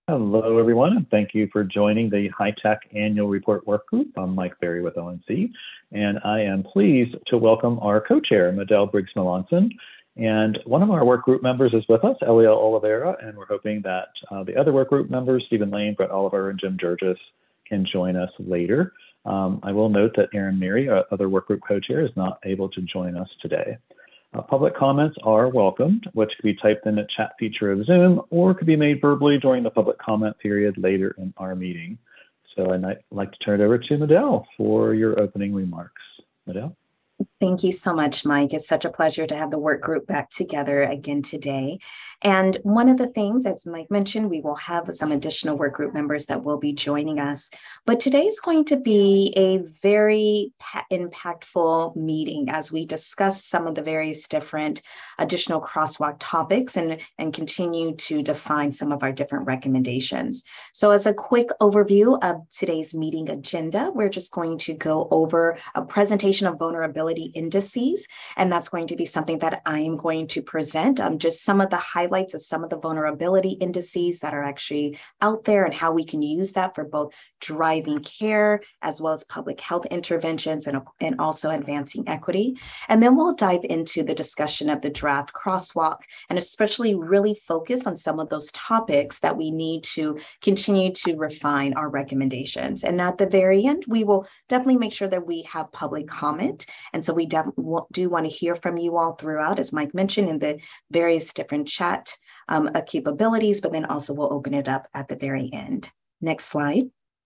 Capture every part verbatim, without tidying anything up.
Hello, everyone, and thank you for joining the HITECH Annual Report Work Group. I'm Mike Berry with O N C, and I am pleased to welcome our co-chair, Medell Briggs Melanson. And one of our work group members is with us, Eliel Oliveira, and we're hoping that uh, the other work group members, Stephen Lane, Brett Oliver, and Jim Jurgis, can join us later. Um, I will note that Erin Meary, our other work group co-chair, is not able to join us today. Uh, public comments are welcomed, which can be typed in the chat feature of Zoom or could be made verbally during the public comment period later in our meeting. So I'd like to turn it over to Medell for your opening remarks. Medell? Thank you so much, Mike. It's such a pleasure to have the work group back together again today. And one of the things, as Mike mentioned, we will have some additional work group members that will be joining us. But today is going to be a very impactful meeting as we discuss some of the various different additional crosswalk topics and, and continue to define some of our different recommendations. So as a quick overview of today's meeting agenda, we're just going to go over a presentation of vulnerability indices, and that's going to be something that I am going to present, um, just some of the highlights of some of the vulnerability indices that are actually out there and how we can use that for both driving care as well as public health interventions and, and also advancing equity. And then we'll dive into the discussion of the draft crosswalk and especially really focus on some of those topics that we need to continue to refine our recommendations. And at the very end, we will definitely make sure that we have public comment. And so we definitely do want to hear from you all throughout, as Mike mentioned, in the various different chat um, capabilities, but then also we'll open it up at the very end. Next slide.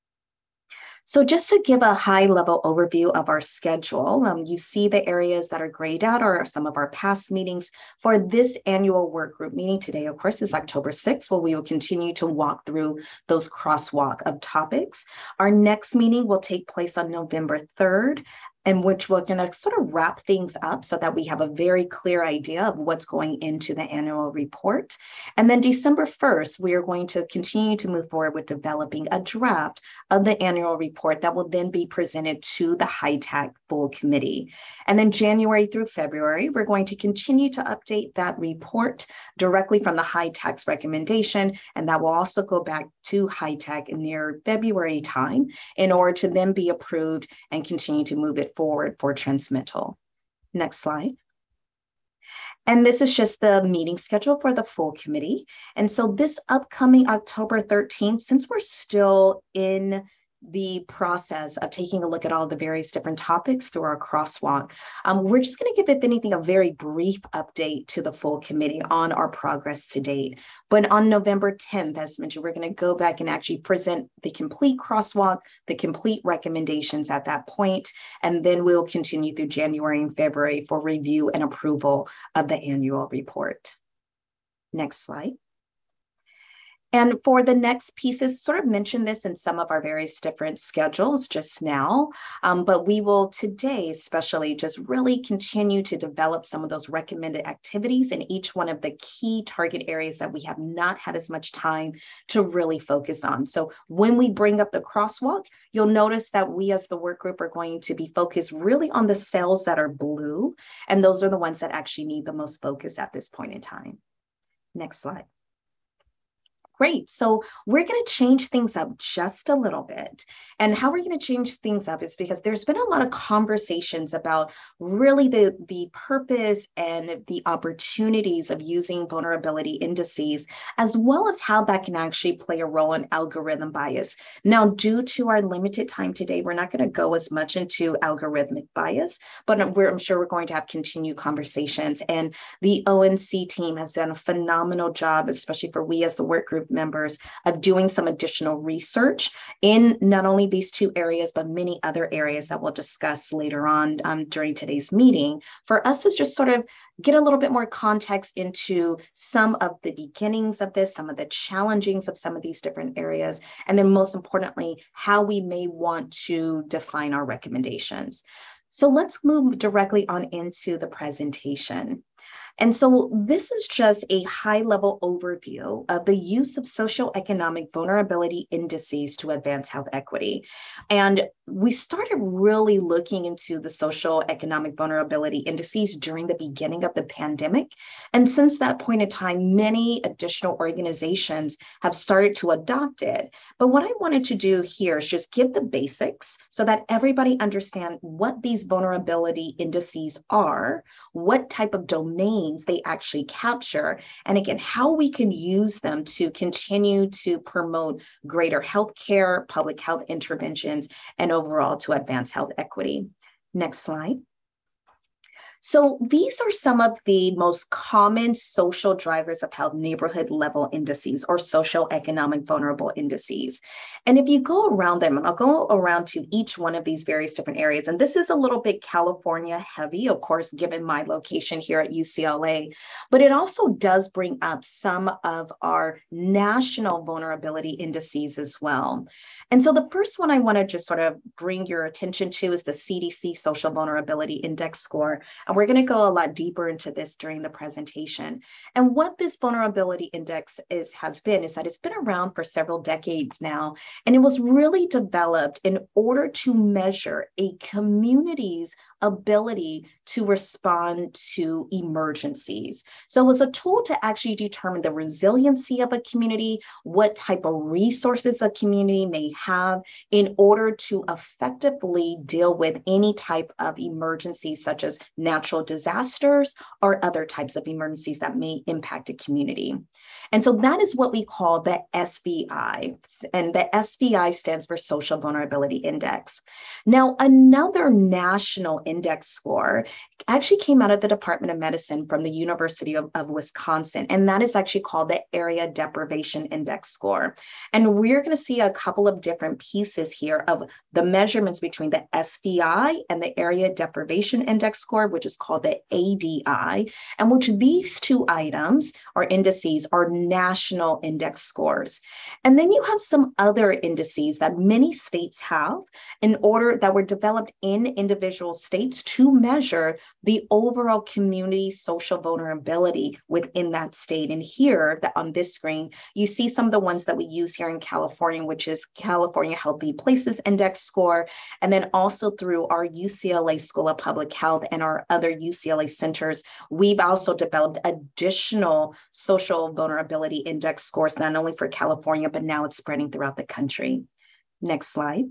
So just to give a high level overview of our schedule, um, you see the areas that are grayed out are some of our past meetings. For this annual work group meeting today, of course, is October sixth, where we will continue to walk through those crosswalk of topics. Our next meeting will take place on November third, in which we're going to sort of wrap things up so that we have a very clear idea of what's going into the annual report. And then December first, we are going to continue to move forward with developing a draft of the annual report that will then be presented to the HITECH full committee. And then January through February, we're going to continue to update that report directly from the HITECH's recommendation, and that will also go back to HITECH near February time in order to then be approved and continue to move it forward for transmittal. Next slide. And this is just the meeting schedule for the full committee. And so this upcoming October thirteenth, since we're still in the process of taking a look at all the various different topics through our crosswalk, um, we're just going to give, if anything, a very brief update to the full committee on our progress to date. But on November tenth, as mentioned, we're going to go back and actually present the complete crosswalk, the complete recommendations at that point, and then we'll continue through January and February for review and approval of the annual report. Next slide. And for the next pieces, sort of mentioned this in some of our various different schedules just now, um, but we will today especially just really continue to develop some of those recommended activities in each one of the key target areas that we have not had as much time to really focus on. So when we bring up the crosswalk, you'll notice that we as the work group are going to be focused really on the cells that are blue, and those are the ones that actually need the most focus at this point in time. Next slide. Great. So we're going to change things up just a little bit. And how we're going to change things up is because there's been a lot of conversations about really the, the purpose and the opportunities of using vulnerability indices, as well as how that can actually play a role in algorithm bias. Now, due to our limited time today, we're not going to go as much into algorithmic bias, but we're, I'm sure we're going to have continued conversations. And the O N C team has done a phenomenal job, especially for we as the work group members, of doing some additional research in not only these two areas, but many other areas that we'll discuss later on um, during today's meeting, for us to just sort of get a little bit more context into some of the beginnings of this, some of the challengings of some of these different areas, and then most importantly, how we may want to define our recommendations. So let's move directly on into the presentation. And so this is just a high-level overview of the use of socioeconomic vulnerability indices to advance health equity. And we started really looking into the socioeconomic vulnerability indices during the beginning of the pandemic. And since that point in time, many additional organizations have started to adopt it. But what I wanted to do here is just give the basics so that everybody understand what these vulnerability indices are, what type of domains they actually capture, and again, how we can use them to continue to promote greater healthcare, public health interventions, and overall to advance health equity. Next slide. So these are some of the most common social drivers of health neighborhood level indices or socioeconomic vulnerable indices. And if you go around them, and I'll go around to each one of these various different areas, and this is a little bit California heavy, of course, given my location here at U C L A, but it also does bring up some of our national vulnerability indices as well. And so the first one I want to just sort of bring your attention to is the C D C Social Vulnerability Index score. And we're going to go a lot deeper into this during the presentation. And what this vulnerability index is has been is that it's been around for several decades now, and it was really developed in order to measure a community's ability to respond to emergencies. So it was a tool to actually determine the resiliency of a community, what type of resources a community may have in order to effectively deal with any type of emergencies such as natural disasters or other types of emergencies that may impact a community. And so that is what we call the S V I, and the S V I stands for Social Vulnerability Index. Now, another national index score actually came out of the Department of Medicine from the University of, of Wisconsin, and that is actually called the Area Deprivation Index score. And we're going to see a couple of different pieces here of the measurements between the S V I and the Area Deprivation Index score, which is called the A D I, and which these two items or indices are national index scores. And then you have some other indices that many states have in order that were developed in individual states to measure the overall community social vulnerability within that state. And here that on this screen, you see some of the ones that we use here in California, which is California Healthy Places Index score, and then also through our U C L A School of Public Health and our other U C L A centers, we've also developed additional social vulnerability index scores, not only for California, but now it's spreading throughout the country. Next slide.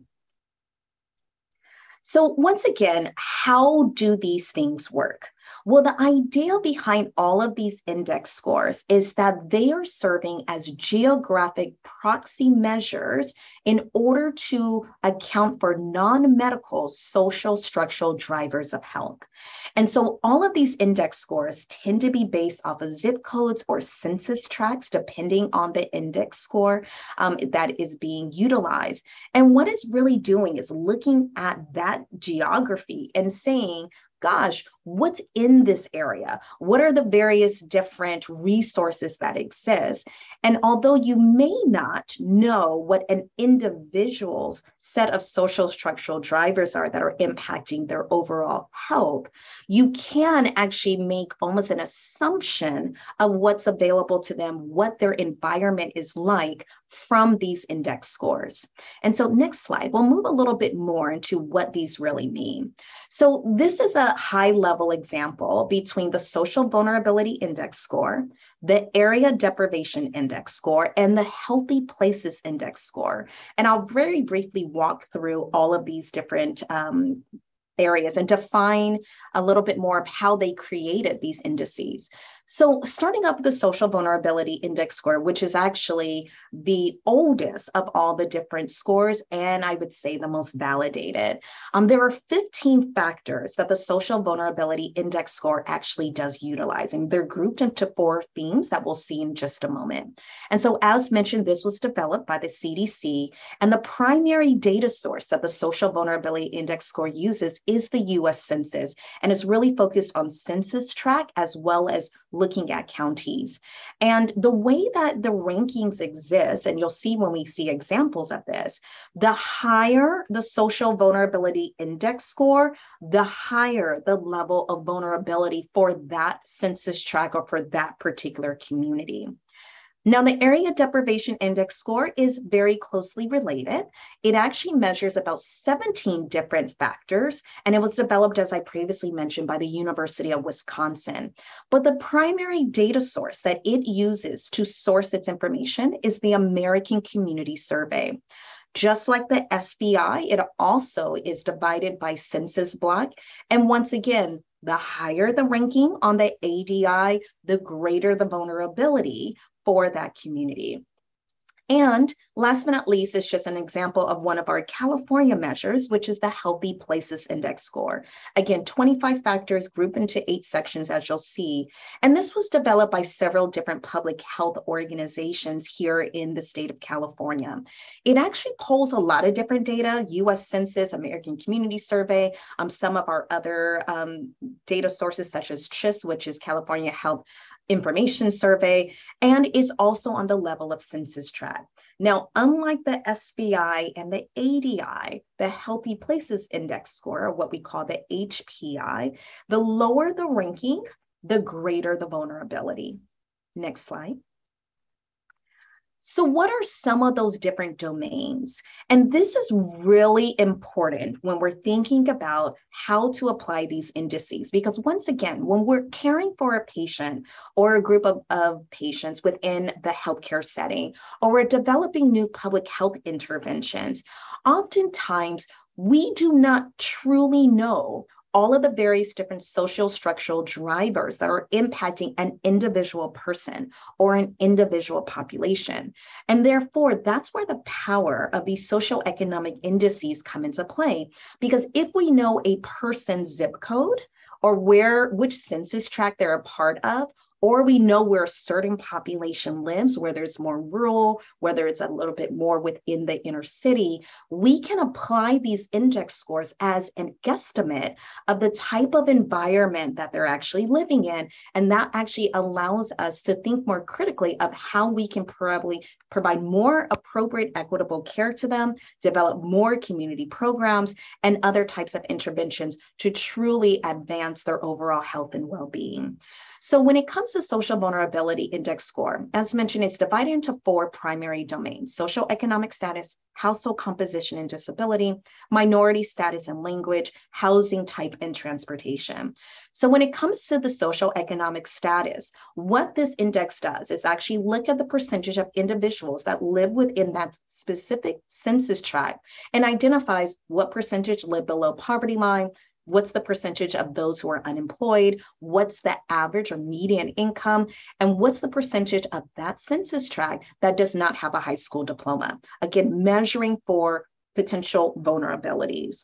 So once again, how do these things work? Well, the idea behind all of these index scores is that they are serving as geographic proxy measures in order to account for non-medical social structural drivers of health. And so all of these index scores tend to be based off of zip codes or census tracts, depending on the index score um, that is being utilized. And what it's really doing is looking at that geography and saying, gosh, what's in this area? What are the various different resources that exist? And although you may not know what an individual's set of social structural drivers are that are impacting their overall health, you can actually make almost an assumption of what's available to them, what their environment is like from these index scores. And so next slide, we'll move a little bit more into what these really mean. So this is a high-level example between the Social Vulnerability Index score, the Area Deprivation Index score, and the Healthy Places Index score. And I'll very briefly walk through all of these different um, areas and define a little bit more of how they created these indices. So starting up with the Social Vulnerability Index score, which is actually the oldest of all the different scores, and I would say the most validated. Um, there are fifteen factors that the Social Vulnerability Index score actually does utilize, and they're grouped into four themes that we'll see in just a moment. And so as mentioned, this was developed by the C D C, and the primary data source that the Social Vulnerability Index score uses is the U S Census, and is really focused on census tract as well as looking at counties. And the way that the rankings exist, and you'll see when we see examples of this, the higher the social vulnerability index score, the higher the level of vulnerability for that census tract or for that particular community. Now, the area deprivation index score is very closely related. It actually measures about seventeen different factors, and it was developed, as I previously mentioned, by the University of Wisconsin. But the primary data source that it uses to source its information is the American Community Survey. Just like the S B I, it also is divided by census block. And once again, the higher the ranking on the A D I, the greater the vulnerability for that community. And last but not least, it's just an example of one of our California measures, which is the Healthy Places Index score. Again, twenty-five factors grouped into eight sections, as you'll see. And this was developed by several different public health organizations here in the state of California. It actually pulls a lot of different data, U S Census, American Community Survey, um, some of our other um, data sources such as C H I S, which is California Health Information Survey, and is also on the level of census tract. Now, unlike the S B I and the A D I, the Healthy Places Index score, or what we call the H P I, the lower the ranking, the greater the vulnerability. Next slide. So what are some of those different domains? And this is really important when we're thinking about how to apply these indices, because once again, when we're caring for a patient or a group of, of patients within the healthcare setting, or we're developing new public health interventions, oftentimes we do not truly know all of the various different social structural drivers that are impacting an individual person or an individual population. And therefore, that's where the power of these social economic indices come into play. Because if we know a person's zip code or where, which census tract they're a part of, or we know where a certain population lives, whether it's more rural, whether it's a little bit more within the inner city, we can apply these index scores as an guesstimate of the type of environment that they're actually living in. And that actually allows us to think more critically of how we can probably provide more appropriate, equitable care to them, develop more community programs, and other types of interventions to truly advance their overall health and well-being. So when it comes to social vulnerability index score, as mentioned, it's divided into four primary domains: social economic status, household composition and disability, minority status and language, housing type, and transportation. So when it comes to the social economic status, what this index does is actually look at the percentage of individuals that live within that specific census tract and identifies what percentage live below poverty line, what's the percentage of those who are unemployed, what's the average or median income, and what's the percentage of that census tract that does not have a high school diploma. Again, measuring for potential vulnerabilities.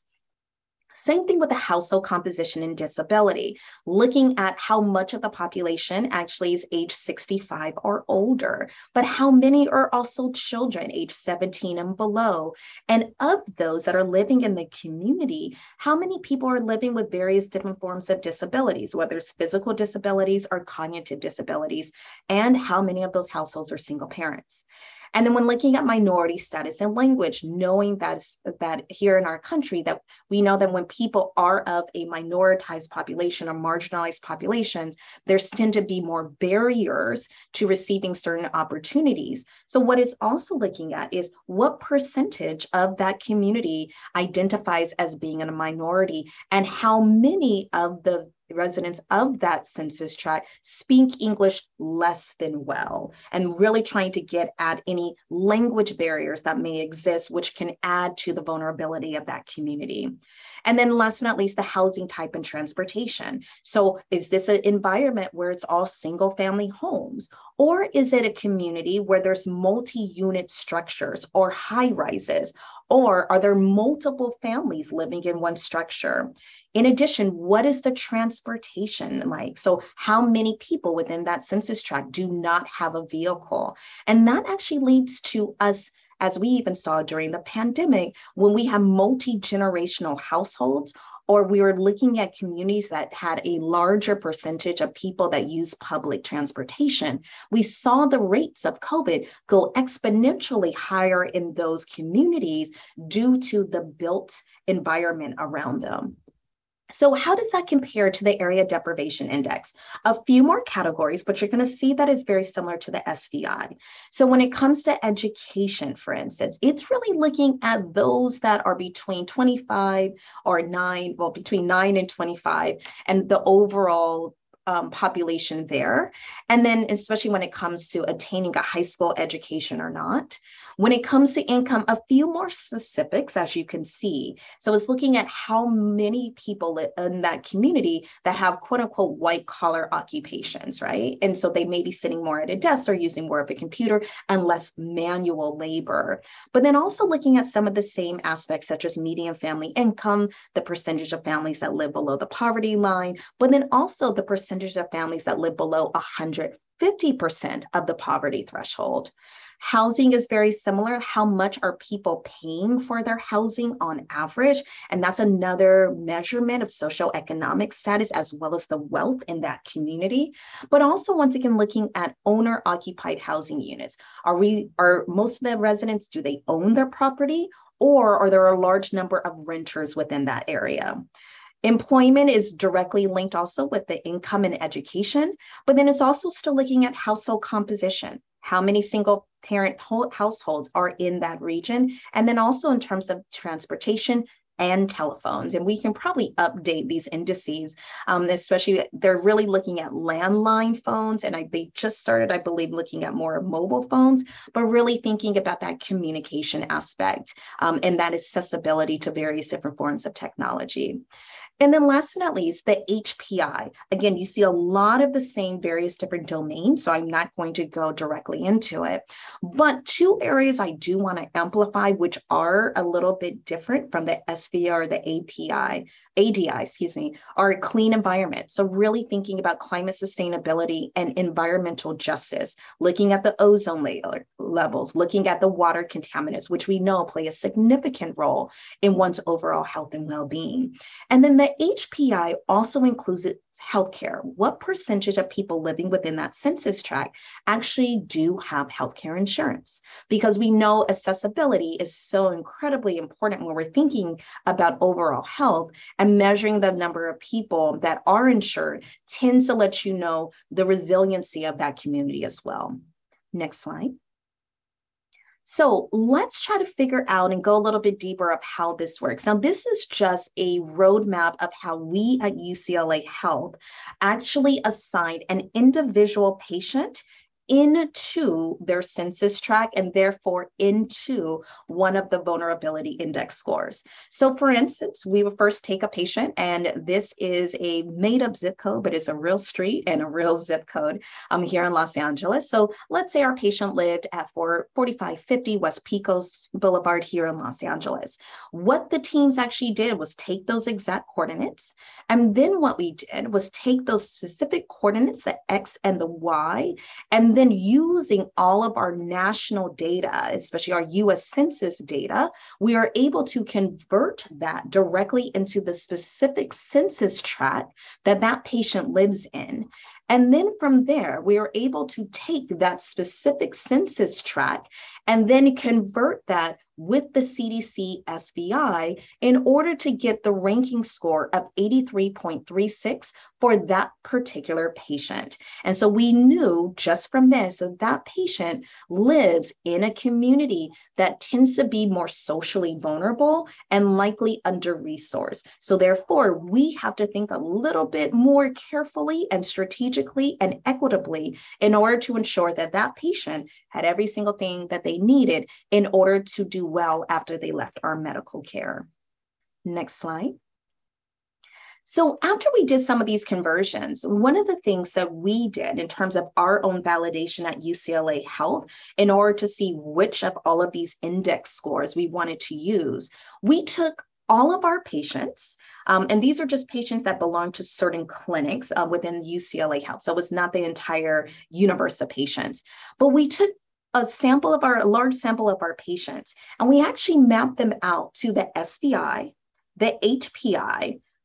Same thing with the household composition and disability, looking at how much of the population actually is age sixty-five or older, but how many are also children age seventeen and below. And of those that are living in the community, how many people are living with various different forms of disabilities, whether it's physical disabilities or cognitive disabilities, and how many of those households are single parents. And then when looking at minority status and language, knowing that, that here in our country, that we know that when people are of a minoritized population or marginalized populations, there tend to be more barriers to receiving certain opportunities. So what it's also looking at is what percentage of that community identifies as being in a minority, and how many of the residents of that census tract speak English less than well, and really trying to get at any language barriers that may exist, which can add to the vulnerability of that community. And then last but not least, the housing type and transportation. So is this an environment where it's all single family homes? Or is it a community where there's multi-unit structures or high rises? Or are there multiple families living in one structure? In addition, what is the transportation like? So how many people within that census tract do not have a vehicle? And that actually leads to us, as we even saw during the pandemic, when we have multi-generational households, or we were looking at communities that had a larger percentage of people that use public transportation, we saw the rates of COVID go exponentially higher in those communities due to the built environment around them. So how does that compare to the Area Deprivation Index? A few more categories, but you're going to see that is very similar to the S V I. So when it comes to education, for instance, it's really looking at those that are between twenty-five or nine, well, between nine and twenty-five, and the overall Um, population there. And then especially when it comes to attaining a high school education or not. When it comes to income, a few more specifics, as you can see. So it's looking at how many people in that community that have quote unquote white collar occupations, right? And so they may be sitting more at a desk or using more of a computer and less manual labor. But then also looking at some of the same aspects such as median family income, the percentage of families that live below the poverty line, but then also the percentage of families that live below one hundred fifty percent of the poverty threshold. Housing is very similar. How much are people paying for their housing on average? And that's another measurement of socioeconomic status as well as the wealth in that community. But also, once again, looking at owner-occupied housing units. Are we, are most of the residents, do they own their property, or are there a large number of renters within that area? Employment is directly linked also with the income and education, but then it's also still looking at household composition. How many single parent households are in that region? And then also in terms of transportation and telephones. And we can probably update these indices, um, especially they're really looking at landline phones. And I, they just started, I believe, looking at more mobile phones, but really thinking about that communication aspect um, and that accessibility to various different forms of technology. And then last but not least, the H P I. Again, you see a lot of the same various different domains, so I'm not going to go directly into it. But two areas I do want to amplify, which are a little bit different from the S V I or the A P I, A D I, excuse me, are a clean environment. So really thinking about climate sustainability and environmental justice, looking at the ozone layer levels, looking at the water contaminants, which we know play a significant role in one's overall health and well-being. And then the H P I also includes healthcare. What percentage of people living within that census tract actually do have healthcare insurance? Because we know accessibility is so incredibly important when we're thinking about overall health, and measuring the number of people that are insured tends to let you know the resiliency of that community as well. Next slide. So let's try to figure out and go a little bit deeper of how this works. Now, this is just a roadmap of how we at U C L A Health actually assign an individual patient into their census tract and therefore into one of the vulnerability index scores. So for instance, we would first take a patient, and this is a made up zip code, but it's a real street and a real zip code um, here in Los Angeles. So let's say our patient lived at forty-five fifty West Pecos Boulevard here in Los Angeles. What the teams actually did was take those exact coordinates, and then what we did was take those specific coordinates, the X and the Y, and then using all of our national data, especially our U S Census data, we are able to convert that directly into the specific census tract that that patient lives in. And then from there, we are able to take that specific census tract and then convert that with the C D C S V I in order to get the ranking score of eighty-three point three six for that particular patient. And so we knew just from this that that patient lives in a community that tends to be more socially vulnerable and likely under-resourced. So therefore, we have to think a little bit more carefully and strategically and equitably in order to ensure that that patient had every single thing that they needed in order to do well after they left our medical care. Next slide. So after we did some of these conversions, one of the things that we did in terms of our own validation at U C L A Health, in order to see which of all of these index scores we wanted to use, we took all of our patients, um, and these are just patients that belong to certain clinics uh, within U C L A Health. So it's not the entire universe of patients, but we took a sample of our, a large sample of our patients, and we actually mapped them out to the S V I, the H P I,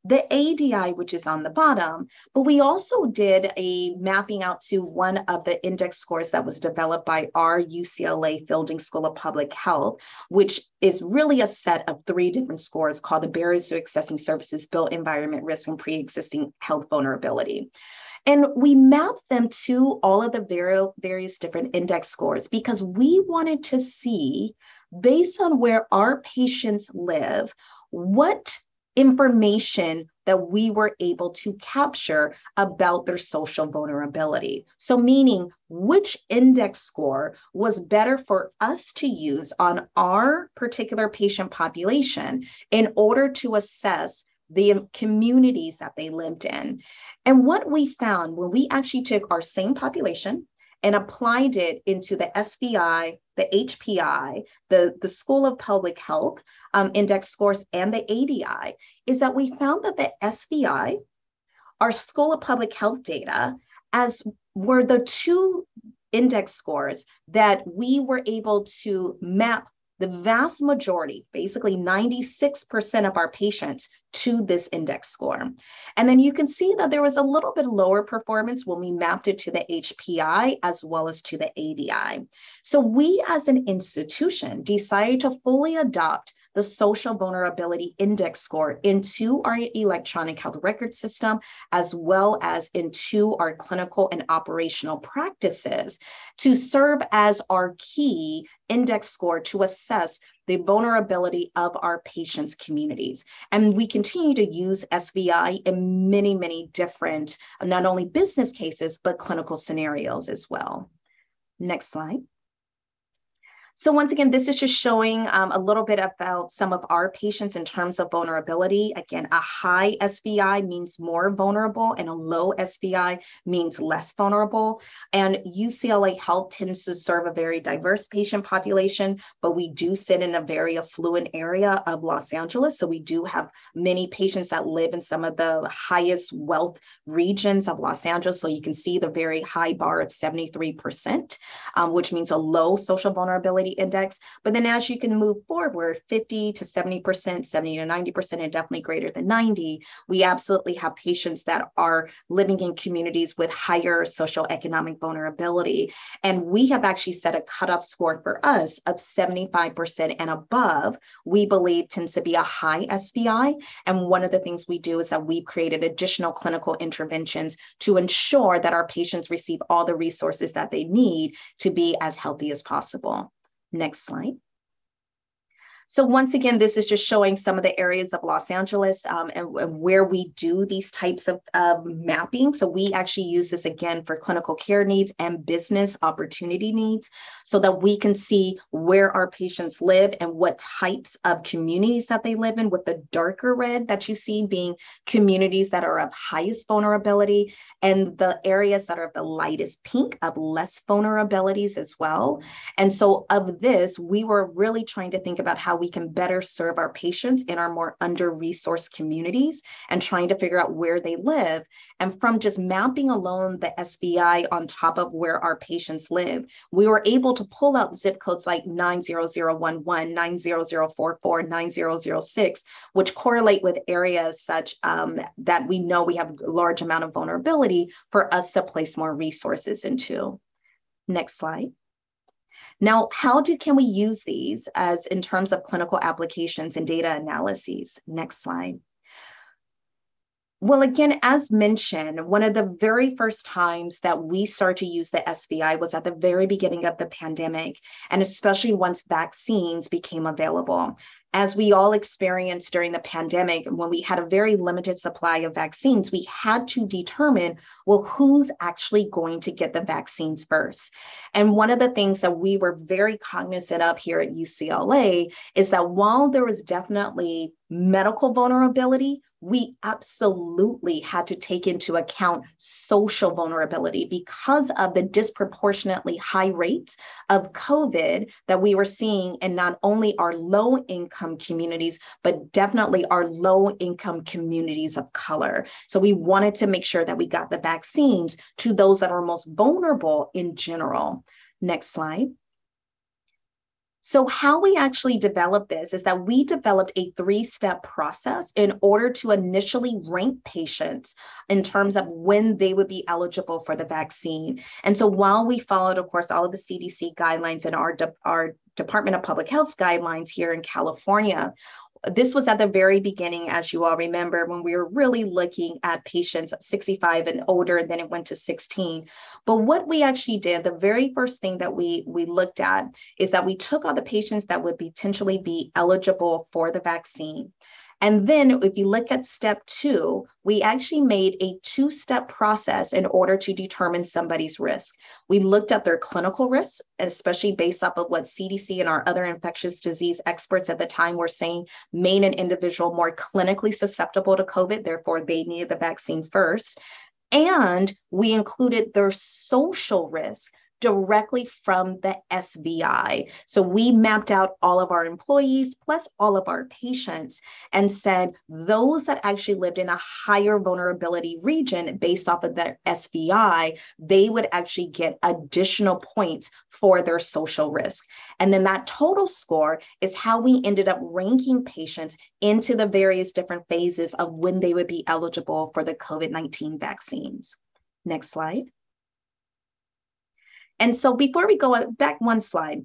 the A D I, which is on the bottom, but we also did a mapping out to one of the index scores that was developed by our U C L A Fielding School of Public Health, which is really a set of three different scores called the Barriers to Accessing Services, Built Environment Risk, and Pre-Existing Health Vulnerability. And we mapped them to all of the various different index scores because we wanted to see, based on where our patients live, what information that we were able to capture about their social vulnerability. So meaning which index score was better for us to use on our particular patient population in order to assess the communities that they lived in. And what we found when we actually took our same population and applied it into the S V I, the H P I, the, the School of Public Health um, index scores, and the A D I, is that we found that the S V I, our School of Public Health data, as were the two index scores that we were able to map the vast majority, basically ninety-six percent of our patients, to this index score. And then you can see that there was a little bit lower performance when we mapped it to the H P I as well as to the A D I. So we as an institution decided to fully adopt the Social Vulnerability Index score into our electronic health record system, as well as into our clinical and operational practices, to serve as our key index score to assess the vulnerability of our patients' communities. And we continue to use S V I in many, many different, not only business cases, but clinical scenarios as well. Next slide. So once again, this is just showing um, a little bit about some of our patients in terms of vulnerability. Again, a high S V I means more vulnerable and a low S V I means less vulnerable. And U C L A Health tends to serve a very diverse patient population, but we do sit in a very affluent area of Los Angeles. So we do have many patients that live in some of the highest wealth regions of Los Angeles. So you can see the very high bar of seventy-three percent, um, which means a low social vulnerability index. But then as you can move forward, fifty to seventy percent, seventy to ninety percent, and definitely greater than ninety, we absolutely have patients that are living in communities with higher social economic vulnerability. And we have actually set a cutoff score for us of seventy-five percent and above, we believe tends to be a high S V I. And one of the things we do is that we've created additional clinical interventions to ensure that our patients receive all the resources that they need to be as healthy as possible. Next slide. So once again, this is just showing some of the areas of Los Angeles um, and, and where we do these types of uh, mapping. So we actually use this again for clinical care needs and business opportunity needs so that we can see where our patients live and what types of communities that they live in, with the darker red that you see being communities that are of highest vulnerability, and the areas that are of the lightest pink of less vulnerabilities as well. And so of this, we were really trying to think about how we can better serve our patients in our more under-resourced communities and trying to figure out where they live. And from just mapping alone the S V I on top of where our patients live, we were able to pull out zip codes like nine zero zero one one, nine zero zero four four, nine zero zero six, which correlate with areas such um, that we know we have a large amount of vulnerability for us to place more resources into. Next slide. Now, how do, can we use these as in terms of clinical applications and data analyses? Next slide. Well, again, as mentioned, one of the very first times that we started to use the S V I was at the very beginning of the pandemic, and especially once vaccines became available. As we all experienced during the pandemic, when we had a very limited supply of vaccines, we had to determine, well, who's actually going to get the vaccines first? And one of the things that we were very cognizant of here at U C L A is that while there was definitely medical vulnerability, we absolutely had to take into account social vulnerability because of the disproportionately high rates of COVID that we were seeing in not only our low-income communities, but definitely our low-income communities of color. So we wanted to make sure that we got the vaccines to those that are most vulnerable in general. Next slide. So how we actually developed this is that we developed a three-step process in order to initially rank patients in terms of when they would be eligible for the vaccine. And so while we followed, of course, all of the C D C guidelines and our, de- our Department of Public Health's guidelines here in California, this was at the very beginning, as you all remember, when we were really looking at patients sixty-five and older, and then it went to sixteen. But what we actually did, the very first thing that we, we looked at is that we took all the patients that would potentially be eligible for the vaccine. And then if you look at step two, we actually made a two-step process in order to determine somebody's risk. We looked at their clinical risks, especially based off of what C D C and our other infectious disease experts at the time were saying made an individual more clinically susceptible to COVID, therefore they needed the vaccine first. And we included their social risk directly from the S V I. So we mapped out all of our employees plus all of our patients and said those that actually lived in a higher vulnerability region based off of their S V I, they would actually get additional points for their social risk. And then that total score is how we ended up ranking patients into the various different phases of when they would be eligible for the COVID nineteen vaccines. Next slide. And so before we go back one slide,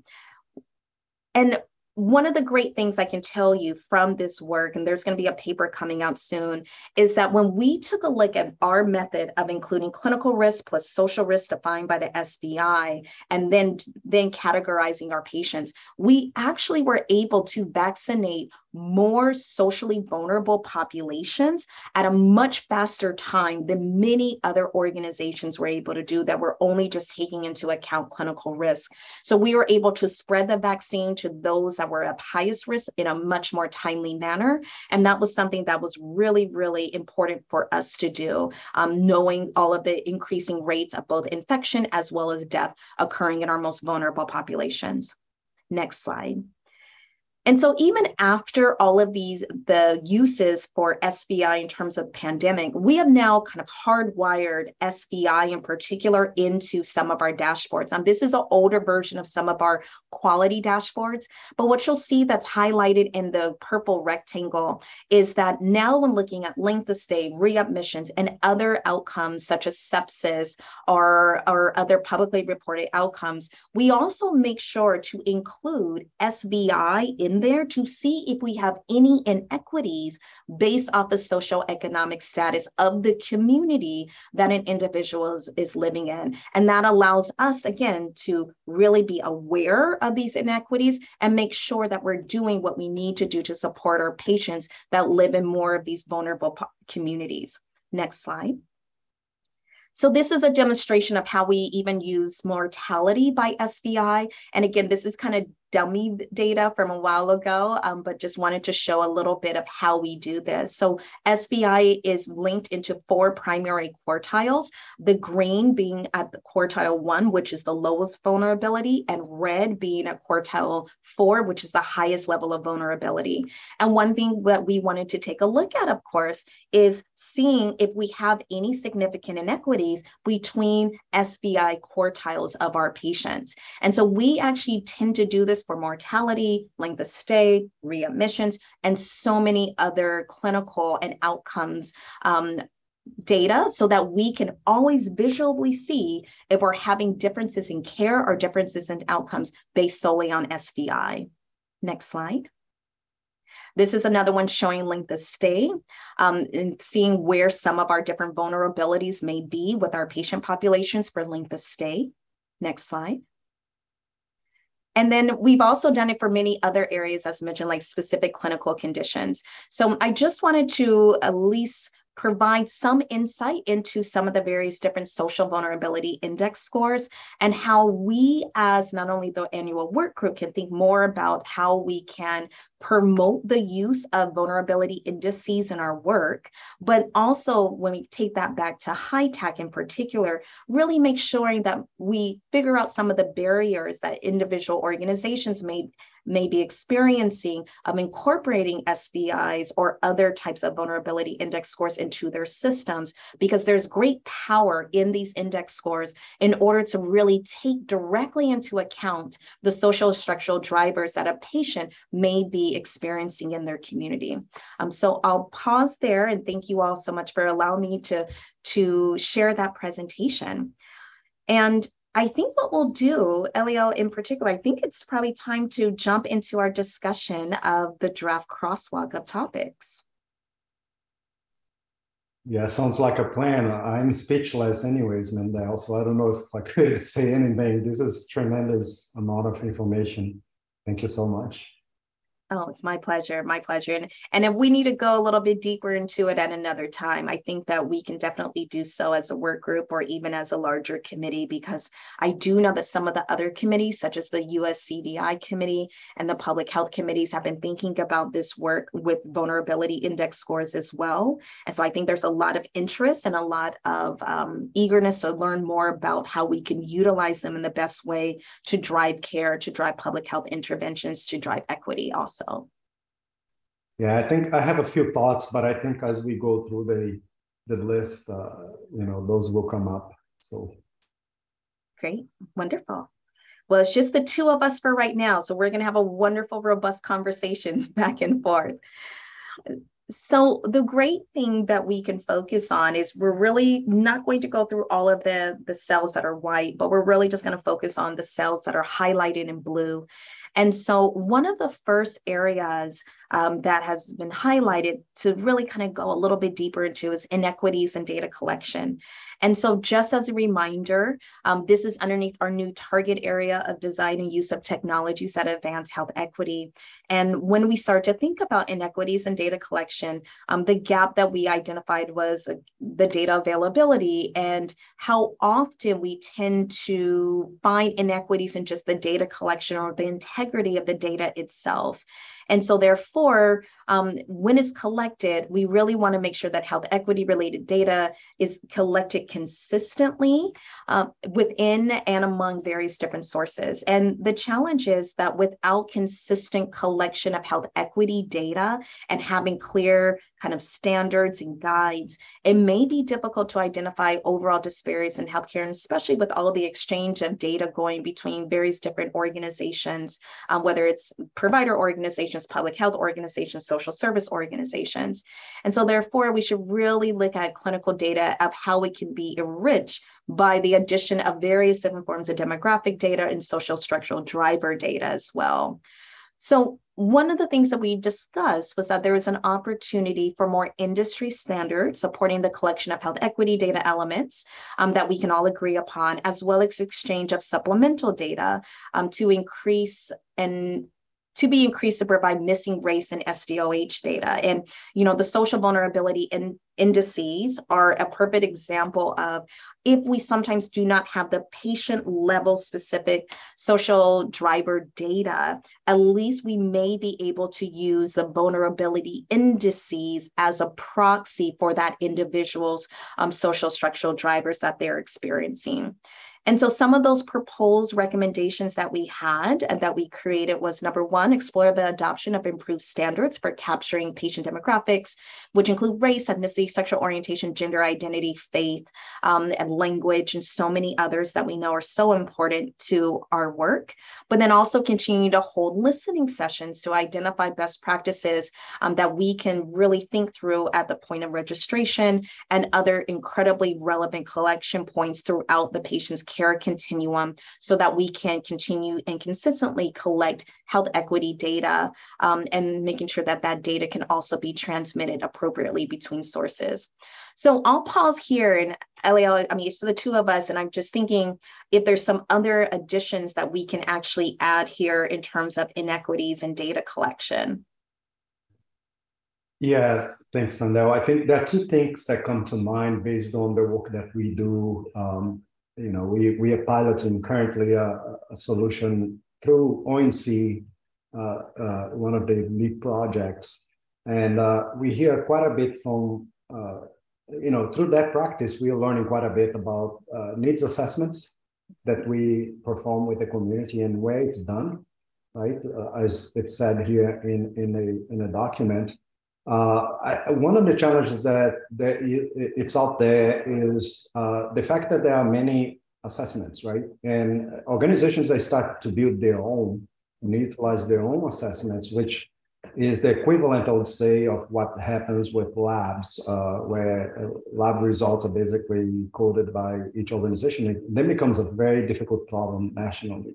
and one of the great things I can tell you from this work, and there's going to be a paper coming out soon, is that when we took a look at our method of including clinical risk plus social risk defined by the S V I, and then, then categorizing our patients, we actually were able to vaccinate more socially vulnerable populations at a much faster time than many other organizations were able to do that were only just taking into account clinical risk. So we were able to spread the vaccine to those that were at highest risk in a much more timely manner. And that was something that was really, really important for us to do, um, knowing all of the increasing rates of both infection as well as death occurring in our most vulnerable populations. Next slide. And so even after all of these, the uses for S V I in terms of pandemic, we have now kind of hardwired S V I in particular into some of our dashboards. And this is an older version of some of our quality dashboards. But what you'll see that's highlighted in the purple rectangle is that now when looking at length of stay, readmissions, and other outcomes such as sepsis or, or other publicly reported outcomes, we also make sure to include S V I in there to see if we have any inequities based off the social economic status of the community that an individual is, is living in. And that allows us, again, to really be aware of these inequities and make sure that we're doing what we need to do to support our patients that live in more of these vulnerable communities. Next slide. So this is a demonstration of how we even use mortality by S V I. And again, this is kind of dummy data from a while ago, um, but just wanted to show a little bit of how we do this. So S V I is linked into four primary quartiles, the green being at the quartile one, which is the lowest vulnerability, and red being at quartile four, which is the highest level of vulnerability. And one thing that we wanted to take a look at, of course, is seeing if we have any significant inequities between S V I quartiles of our patients. And so we actually tend to do this for mortality, length of stay, readmissions, and so many other clinical and outcomes um, data so that we can always visually see if we're having differences in care or differences in outcomes based solely on S V I. Next slide. This is another one showing length of stay um, and seeing where some of our different vulnerabilities may be with our patient populations for length of stay. Next slide. And then we've also done it for many other areas, as mentioned, like specific clinical conditions. So I just wanted to at least provide some insight into some of the various different social vulnerability index scores and how we, as not only the annual work group, can think more about how we can promote the use of vulnerability indices in our work, but also when we take that back to HITAC in particular, really make sure that we figure out some of the barriers that individual organizations may may be experiencing of incorporating S V Is or other types of vulnerability index scores into their systems, because there's great power in these index scores in order to really take directly into account the social structural drivers that a patient may be experiencing in their community. Um, so I'll pause there and thank you all so much for allowing me to, to share that presentation. And I think what we'll do, Eliel in particular, I think it's probably time to jump into our discussion of the draft crosswalk of topics. Yeah, sounds like a plan. I'm speechless anyways, Mendel, so I don't know if I could say anything. This is tremendous amount of information. Thank you so much. Oh, it's my pleasure, my pleasure. And, and if we need to go a little bit deeper into it at another time, I think that we can definitely do so as a work group or even as a larger committee, because I do know that some of the other committees, such as the U S C D I committee and the public health committees, have been thinking about this work with vulnerability index scores as well. And so I think there's a lot of interest and a lot of um, eagerness to learn more about how we can utilize them in the best way to drive care, to drive public health interventions, to drive equity also. So. Yeah, I think I have a few thoughts, but I think as we go through the the list, uh, you know, those will come up. So great, wonderful. Well, it's just the two of us for right now, so we're going to have a wonderful, robust conversations back and forth. So the great thing that we can focus on is we're really not going to go through all of the, the cells that are white, but we're really just going to focus on the cells that are highlighted in blue. And so one of the first areas um, that has been highlighted to really kind of go a little bit deeper into is inequities in data collection. And so just as a reminder, um, this is underneath our new target area of design and use of technologies that advance health equity. And when we start to think about inequities in data collection, um, the gap that we identified was uh, the data availability and how often we tend to find inequities in just the data collection or the integrity of the data itself. And so therefore, um, when it's collected, we really want to make sure that health equity related data is collected consistently uh, within and among various different sources. And the challenge is that without consistent collection of health equity data and having clear kind of standards and guides, it may be difficult to identify overall disparities in healthcare, and especially with all of the exchange of data going between various different organizations, um, whether it's provider organizations, public health organizations, social service organizations. And so therefore, we should really look at clinical data of how it can be enriched by the addition of various different forms of demographic data and social structural driver data as well. So one of the things that we discussed was that there is an opportunity for more industry standards supporting the collection of health equity data elements um, that we can all agree upon, as well as exchange of supplemental data um, to increase and to be increased to provide missing race and S D O H data. And, you know, the social vulnerability in indices are a perfect example of if we sometimes do not have the patient level specific social driver data, at least we may be able to use the vulnerability indices as a proxy for that individual's um, social structural drivers that they're experiencing. And so some of those proposed recommendations that we had and that we created was number one, explore the adoption of improved standards for capturing patient demographics, which include race, ethnicity, sexual orientation, gender identity, faith, um, and language, and so many others that we know are so important to our work. But then also continue to hold listening sessions to identify best practices um, that we can really think through at the point of registration and other incredibly relevant collection points throughout the patient's care continuum so that we can continue and consistently collect health equity data um, and making sure that that data can also be transmitted appropriately between sources. So I'll pause here, and Eliel, I mean, it's the two of us, and I'm just thinking if there's some other additions that we can actually add here in terms of inequities and data collection. Yeah, thanks, Mandel. I think there are two things that come to mind based on the work that we do. Um, you know, we, we are piloting currently a, a solution through O N C uh, uh, one of the lead projects. And uh, we hear quite a bit from, uh, you know, through that practice, we are learning quite a bit about uh, needs assessments that we perform with the community and where it's done, right? Uh, as it's said here in, in, a, in a document. Uh, I, one of the challenges that, that it's out there is uh, the fact that there are many assessments, right? And organizations, they start to build their own and utilize their own assessments, which is the equivalent, I would say, of what happens with labs, uh, where lab results are basically coded by each organization. It then becomes a very difficult problem nationally.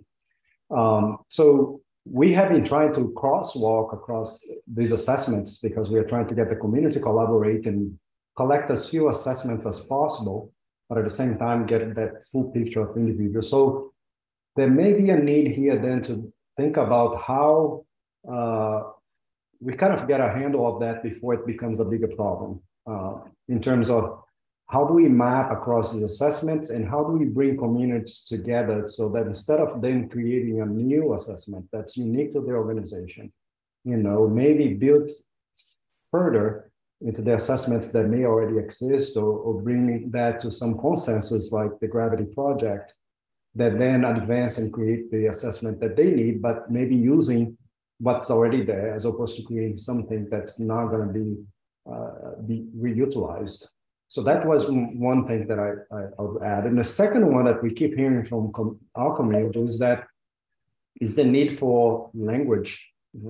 Um, so we have been trying to crosswalk across these assessments because we are trying to get the community to collaborate and collect as few assessments as possible, but at the same time get that full picture of individuals. So there may be a need here then to think about how uh, we kind of get a handle of that before it becomes a bigger problem, uh, in terms of how do we map across these assessments and how do we bring communities together so that instead of them creating a new assessment that's unique to the organization, you know, maybe build further into the assessments that may already exist, or, or bring that to some consensus like the Gravity Project that then advance and create the assessment that they need, but maybe using what's already there as opposed to creating something that's not going to be uh, be reutilized. So that was one thing that I, I, I would add. And the second one that we keep hearing from com our community is that is the need for language,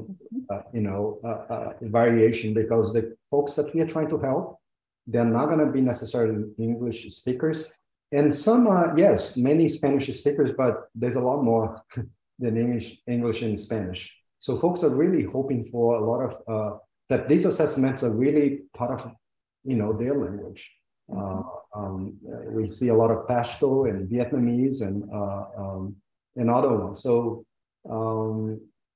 uh, you know, uh, uh, variation, because the folks that we are trying to help, they're not going to be necessarily English speakers. And some are, yes, many Spanish speakers, but there's a lot more than English, English and Spanish. So folks are really hoping for a lot of, uh, that these assessments are really part of, you know, their language. Uh, um, we see a lot of Pashto and Vietnamese and, uh, um, and other ones. So, um,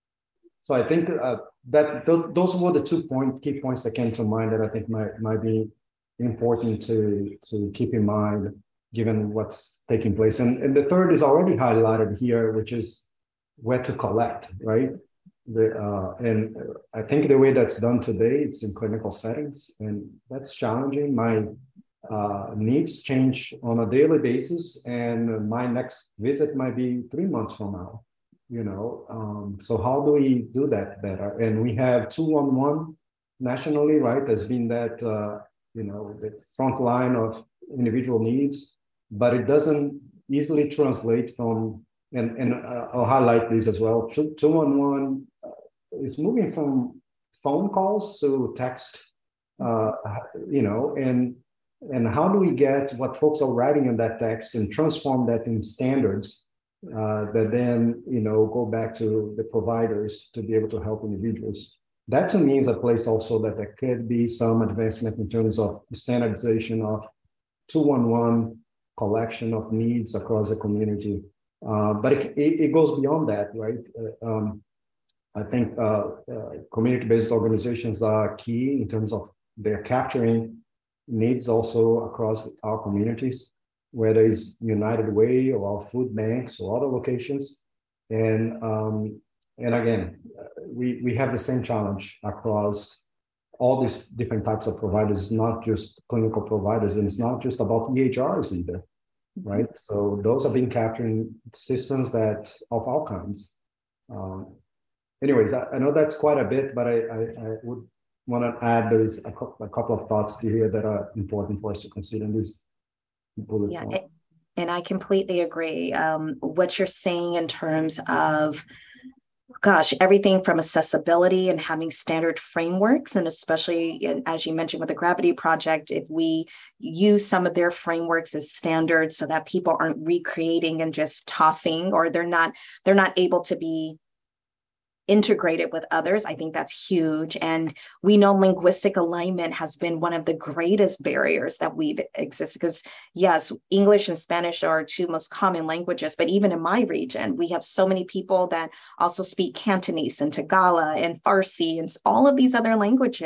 so I think uh, that th those were the two point, key points that came to mind that I think might, might be important to, to keep in mind given what's taking place. And, and the third is already highlighted here, which is where to collect, right? The, uh, and I think the way that's done today, it's in clinical settings, and that's challenging. My uh, needs change on a daily basis, and my next visit might be three months from now, you know. Um, so how do we do that better? And we have two one one nationally, right? There's been that, uh, you know, the front line of individual needs, but it doesn't easily translate from, and, and uh, I'll highlight these as well. two one one is moving from phone calls to text, uh, you know, and and how do we get what folks are writing in that text and transform that in standards uh, that then, you know, go back to the providers to be able to help individuals. That to me is a place also that there could be some advancement in terms of standardization of two one one collection of needs across the community. Uh, but it, it, it goes beyond that, right? Uh, um, I think uh, uh, community-based organizations are key in terms of they're capturing needs also across our communities, whether it's United Way or our food banks or other locations. And um, and again, we, we have the same challenge across all these different types of providers, not just clinical providers, and it's not just about E H Rs either, right? So those are being capturing systems that of all kinds. Um, anyways, I, I know that's quite a bit, but I, I, I would want to add there's a, a couple of thoughts to here that are important for us to consider in this bullet yeah, point. And I completely agree. Um, what you're saying in terms of, gosh, everything from accessibility and having standard frameworks, and especially as you mentioned with the Gravity Project, if we use some of their frameworks as standards so that people aren't recreating and just tossing, or they're not they're not able to be integrated with others, I think that's huge. And we know linguistic alignment has been one of the greatest barriers that we've existed, because yes, English and Spanish are our two most common languages, but even in my region, we have so many people that also speak Cantonese and Tagalog and Farsi and all of these other languages.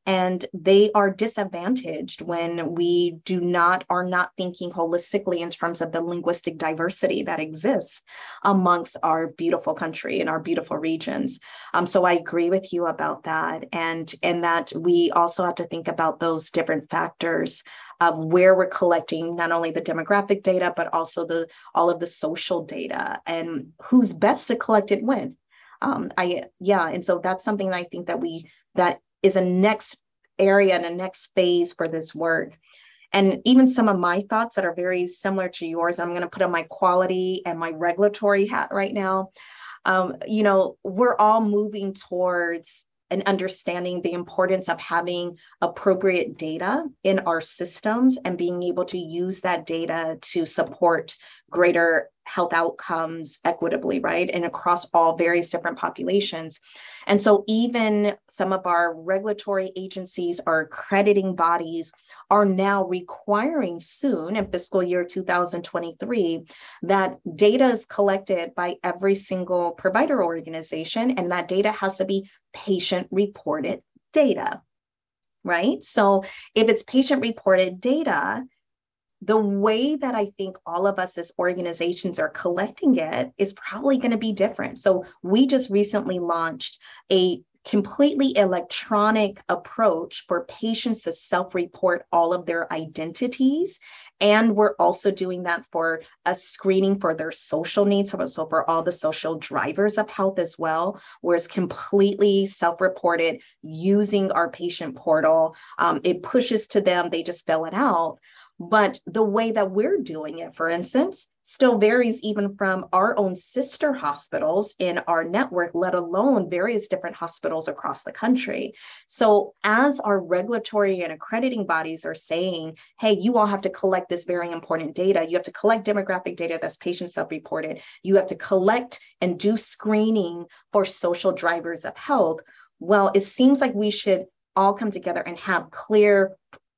And they are disadvantaged when we do not, are not thinking holistically in terms of the linguistic diversity that exists amongst our beautiful country and our beautiful regions. Um, so I agree with you about that. And, and that we also have to think about those different factors of where we're collecting not only the demographic data, but also the all of the social data and who's best to collect it when. Um, I yeah, and so that's something I think that we that is a next area and a next phase for this work. And even some of my thoughts that are very similar to yours, I'm going to put on my quality and my regulatory hat right now. Um, you know, we're all moving towards and understanding the importance of having appropriate data in our systems and being able to use that data to support greater health outcomes equitably, right? And across all various different populations. And so even some of our regulatory agencies, our accrediting bodies are now requiring soon in fiscal year two thousand twenty-three that data is collected by every single provider organization, and that data has to be patient-reported data, right? So if it's patient-reported data, the way that I think all of us as organizations are collecting it is probably going to be different. So we just recently launched a completely electronic approach for patients to self-report all of their identities. And we're also doing that for a screening for their social needs, so for all the social drivers of health as well, where it's completely self-reported using our patient portal. Um, it pushes to them, they just fill it out. But the way that we're doing it, for instance, still varies even from our own sister hospitals in our network, let alone various different hospitals across the country. So as our regulatory and accrediting bodies are saying, hey, you all have to collect this very important data. You have to collect demographic data that's patient self-reported. You have to collect and do screening for social drivers of health. Well, it seems like we should all come together and have clear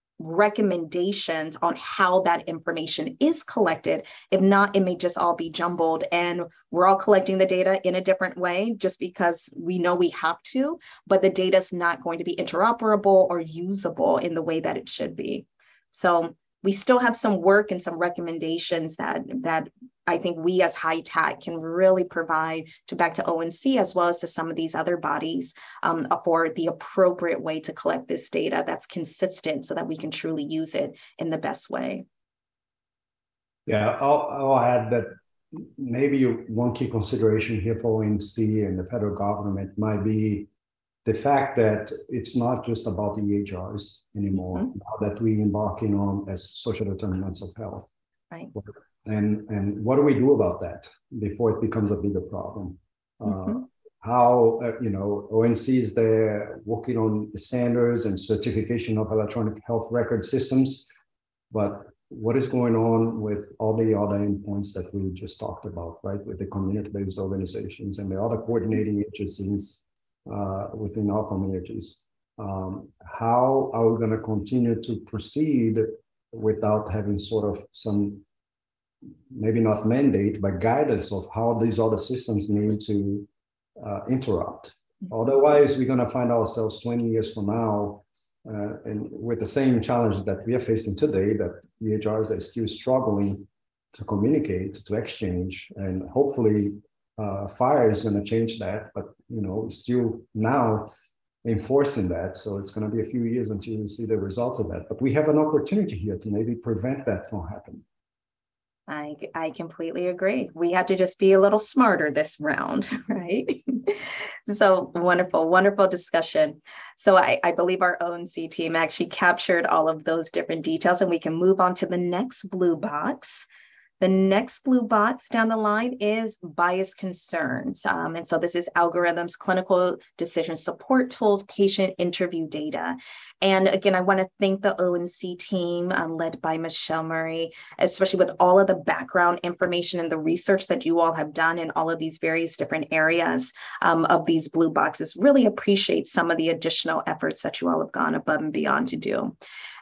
recommendations on how that information is collected. If not, it may just all be jumbled and we're all collecting the data in a different way just because we know we have to, but the data is not going to be interoperable or usable in the way that it should be. So we still have some work and some recommendations that, that I think we as HITAC can really provide to back to O N C as well as to some of these other bodies um, for the appropriate way to collect this data that's consistent so that we can truly use it in the best way. Yeah, I'll, I'll add that maybe one key consideration here for O N C and the federal government might be the fact that it's not just about the E H Rs anymore, mm-hmm. now that we're embarking on as social determinants of health. Right. And, and what do we do about that before it becomes a bigger problem? Mm-hmm. Uh, how, uh, you know, O N C is there working on the standards and certification of electronic health record systems, but what is going on with all the other endpoints that we just talked about, right? With the community-based organizations and the other coordinating agencies uh, within our communities. Um, how are we going to continue to proceed without having sort of some, maybe not mandate, but guidance of how these other systems need to uh, interrupt? Otherwise, we're going to find ourselves twenty years from now uh, and with the same challenge that we are facing today, that E H Rs are still struggling to communicate, to exchange, and hopefully uh, FHIR is going to change that, but you know, still now enforcing that. So it's going to be a few years until we see the results of that. But we have an opportunity here to maybe prevent that from happening. I, I completely agree. We have to just be a little smarter this round, right? So wonderful, wonderful discussion. So I, I believe our O N C team actually captured all of those different details, and we can move on to the next blue box. The next blue box down the line is bias concerns. Um, and so this is algorithms, clinical decision support tools, patient interview data. And again, I want to thank the O N C team um, led by Michelle Murray, especially with all of the background information and the research that you all have done in all of these various different areas um, of these blue boxes. Really appreciate some of the additional efforts that you all have gone above and beyond to do.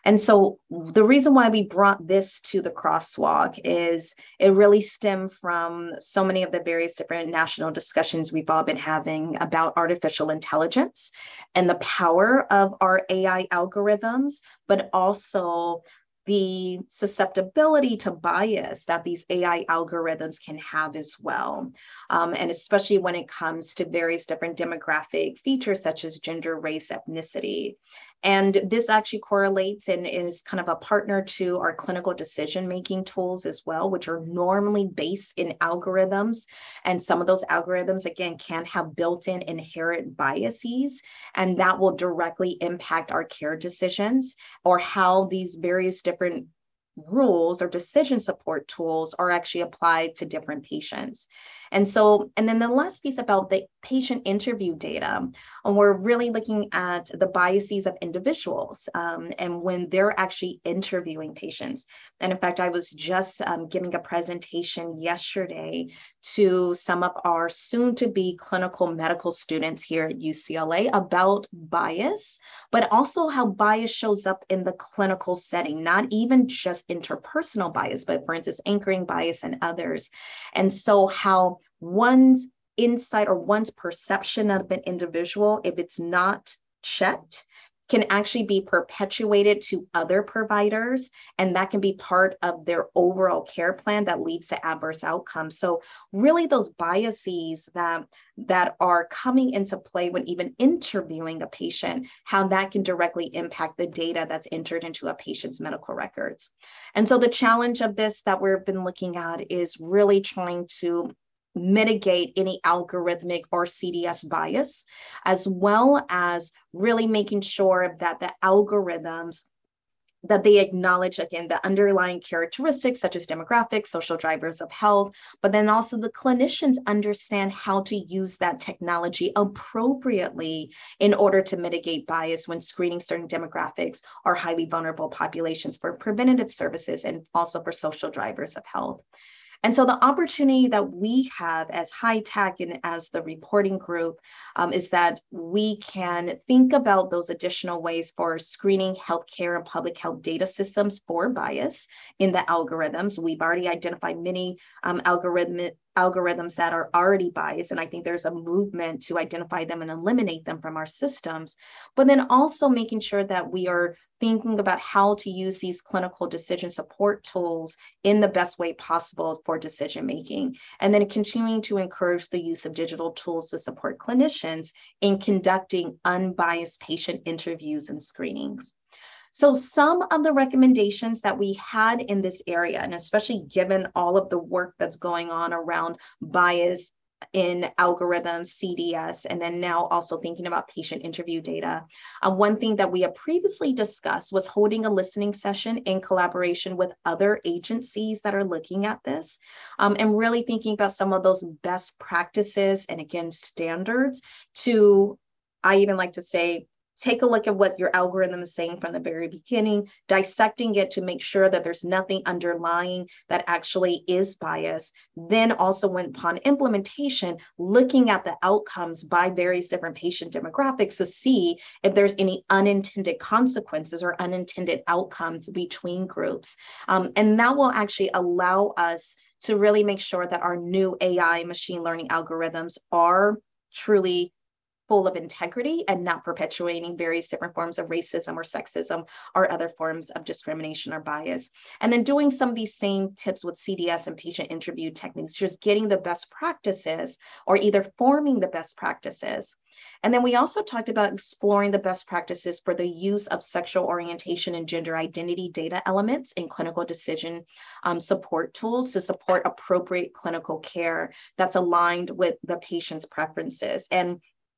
And so the reason why we brought this to the crosswalk is it really stemmed from so many of the various different national discussions we've all been having about artificial intelligence and the power of our A I algorithms, but also the susceptibility to bias that these A I algorithms can have as well. Um, and especially when it comes to various different demographic features such as gender, race, ethnicity. And this actually correlates and is kind of a partner to our clinical decision-making tools as well, which are normally based in algorithms. And some of those algorithms, again, can have built-in inherent biases, and that will directly impact our care decisions or how these various different rules or decision support tools are actually applied to different patients. And so, and then the last piece about the patient interview data, and we're really looking at the biases of individuals um, and when they're actually interviewing patients. And in fact, I was just um, giving a presentation yesterday to some of our soon-to-be clinical medical students here at U C L A about bias, but also how bias shows up in the clinical setting, not even just interpersonal bias, but for instance, anchoring bias and others. And so how one's insight or one's perception of an individual, if it's not checked, can actually be perpetuated to other providers, and that can be part of their overall care plan that leads to adverse outcomes. So really those biases that, that are coming into play when even interviewing a patient, how that can directly impact the data that's entered into a patient's medical records. And so the challenge of this that we've been looking at is really trying to mitigate any algorithmic or C D S bias, as well as really making sure that the algorithms that they acknowledge, again, the underlying characteristics such as demographics, social drivers of health, but then also the clinicians understand how to use that technology appropriately in order to mitigate bias when screening certain demographics or highly vulnerable populations for preventative services and also for social drivers of health. And so the opportunity that we have as HITAC and as the reporting group um, is that we can think about those additional ways for screening healthcare and public health data systems for bias in the algorithms. We've already identified many um, algorithmic algorithms that are already biased, and I think there's a movement to identify them and eliminate them from our systems, but then also making sure that we are thinking about how to use these clinical decision support tools in the best way possible for decision making, and then continuing to encourage the use of digital tools to support clinicians in conducting unbiased patient interviews and screenings. So some of the recommendations that we had in this area, and especially given all of the work that's going on around bias in algorithms, C D S, and then now also thinking about patient interview data. Uh, one thing that we have previously discussed was holding a listening session in collaboration with other agencies that are looking at this, um, and really thinking about some of those best practices and again, standards to, I even like to say, take a look at what your algorithm is saying from the very beginning, dissecting it to make sure that there's nothing underlying that actually is bias. Then also when upon implementation, looking at the outcomes by various different patient demographics to see if there's any unintended consequences or unintended outcomes between groups. Um, and that will actually allow us to really make sure that our new A I machine learning algorithms are truly full of integrity and not perpetuating various different forms of racism or sexism or other forms of discrimination or bias. And then doing some of these same tips with C D S and patient interview techniques, just getting the best practices or either forming the best practices. And then we also talked about exploring the best practices for the use of sexual orientation and gender identity data elements in clinical decision um, support tools to support appropriate clinical care that's aligned with the patient's preferences. And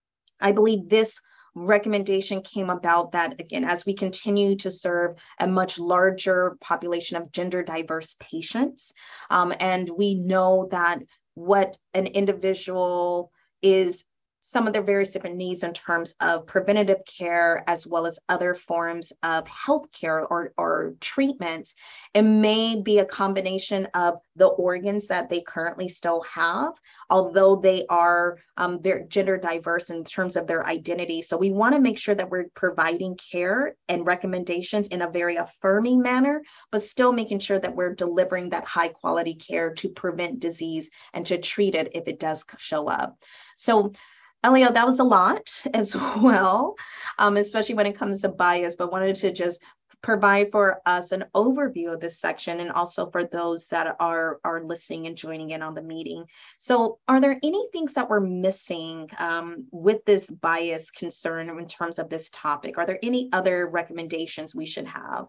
I believe this recommendation came about that, again, as we continue to serve a much larger population of gender diverse patients, um, and we know that what an individual is some of their various different needs in terms of preventative care, as well as other forms of health care or, or treatments. It may be a combination of the organs that they currently still have, although they are um, they're gender diverse in terms of their identity. So we want to make sure that we're providing care and recommendations in a very affirming manner, but still making sure that we're delivering that high quality care to prevent disease and to treat it if it does show up. So Elio, that was a lot as well, um, especially when it comes to bias, but wanted to just provide for us an overview of this section and also for those that are, are listening and joining in on the meeting. So are there any things that we're missing um, with this bias concern in terms of this topic? Are there any other recommendations we should have?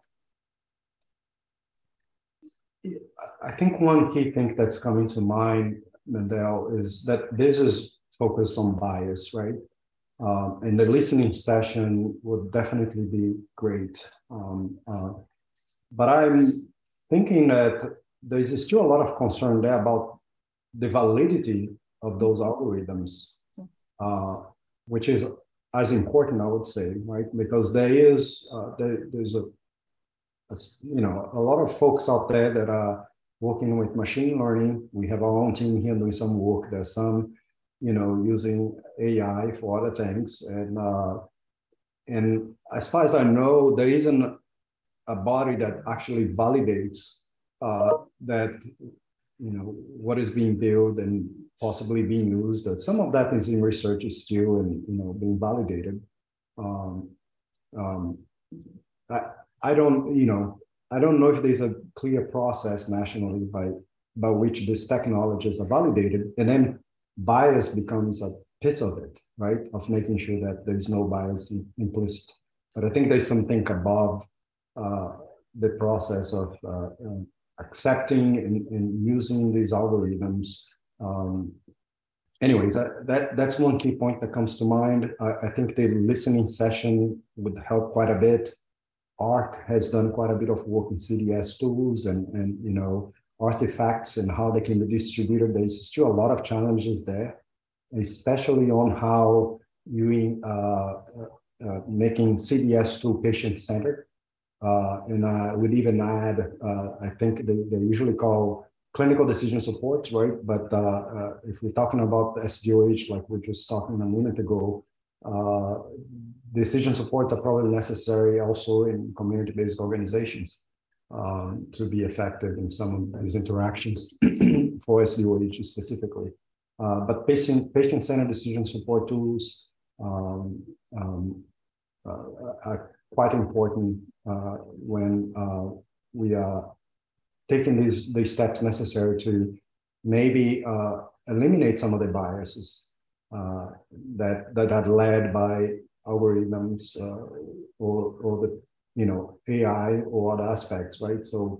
I think one key thing that's coming to mind, Mendel, is that this is focused on bias, right? Um, and the listening session would definitely be great. Um, uh, but I'm thinking that there's still a lot of concern there about the validity of those algorithms, uh, which is as important, I would say, right? Because there is, uh, there, there's a, a, you know, a lot of folks out there that are working with machine learning. We have our own team here doing some work. There's some, you know, using A I for other things. And uh, and as far as I know, there isn't a body that actually validates uh, that, you know, what is being built and possibly being used. Some of that is in research still and, you know, being validated. Um, um, I, I don't, you know, I don't know if there's a clear process nationally by, by which these technologies are validated. And then bias becomes a piece of it, right? Of making sure that there's no bias implicit. But I think there's something above uh, the process of uh, uh, accepting and, and using these algorithms. Um, anyways, that, that, that's one key point that comes to mind. I, I think the listening session would help quite a bit. A R C has done quite a bit of work in C D S tools and, and you know, artifacts and how they can be distributed. There's still a lot of challenges there, especially on how you uh, uh, making C D S tool patient-centered. Uh, and I would even add, uh, I think they, they usually call clinical decision support, right? But uh, uh, if we're talking about S D O H, like we we're just talking a minute ago, uh, decision supports are probably necessary also in community-based organizations um, to be effective in some of these interactions for S D O H specifically. Uh, but patient, patient-centered decision support tools um, um, uh, are quite important uh, when uh, we are taking these, these steps necessary to maybe uh, eliminate some of the biases uh, that, that are led by algorithms uh, or, or the, you know, A I or other aspects, right? So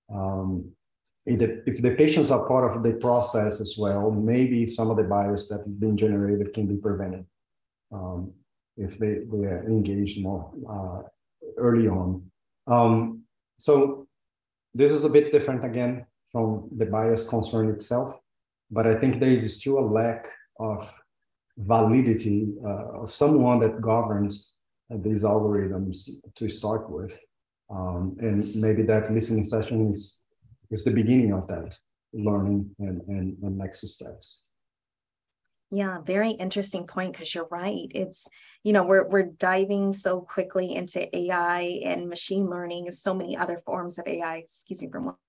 um, if the, if the patients are part of the process as well, maybe some of the bias that is being generated can be prevented um, if they, they are engaged more uh, early on. Um, so this is a bit different again from the bias concern itself, but I think there is still a lack of validity uh, of someone that governs uh, these algorithms to start with. Um, and maybe that listening session is, is the beginning of that learning and, and, and next steps. Yeah, very interesting point, because you're right. It's, you know, we're we're diving so quickly into A I and machine learning and so many other forms of A I, excuse me for one.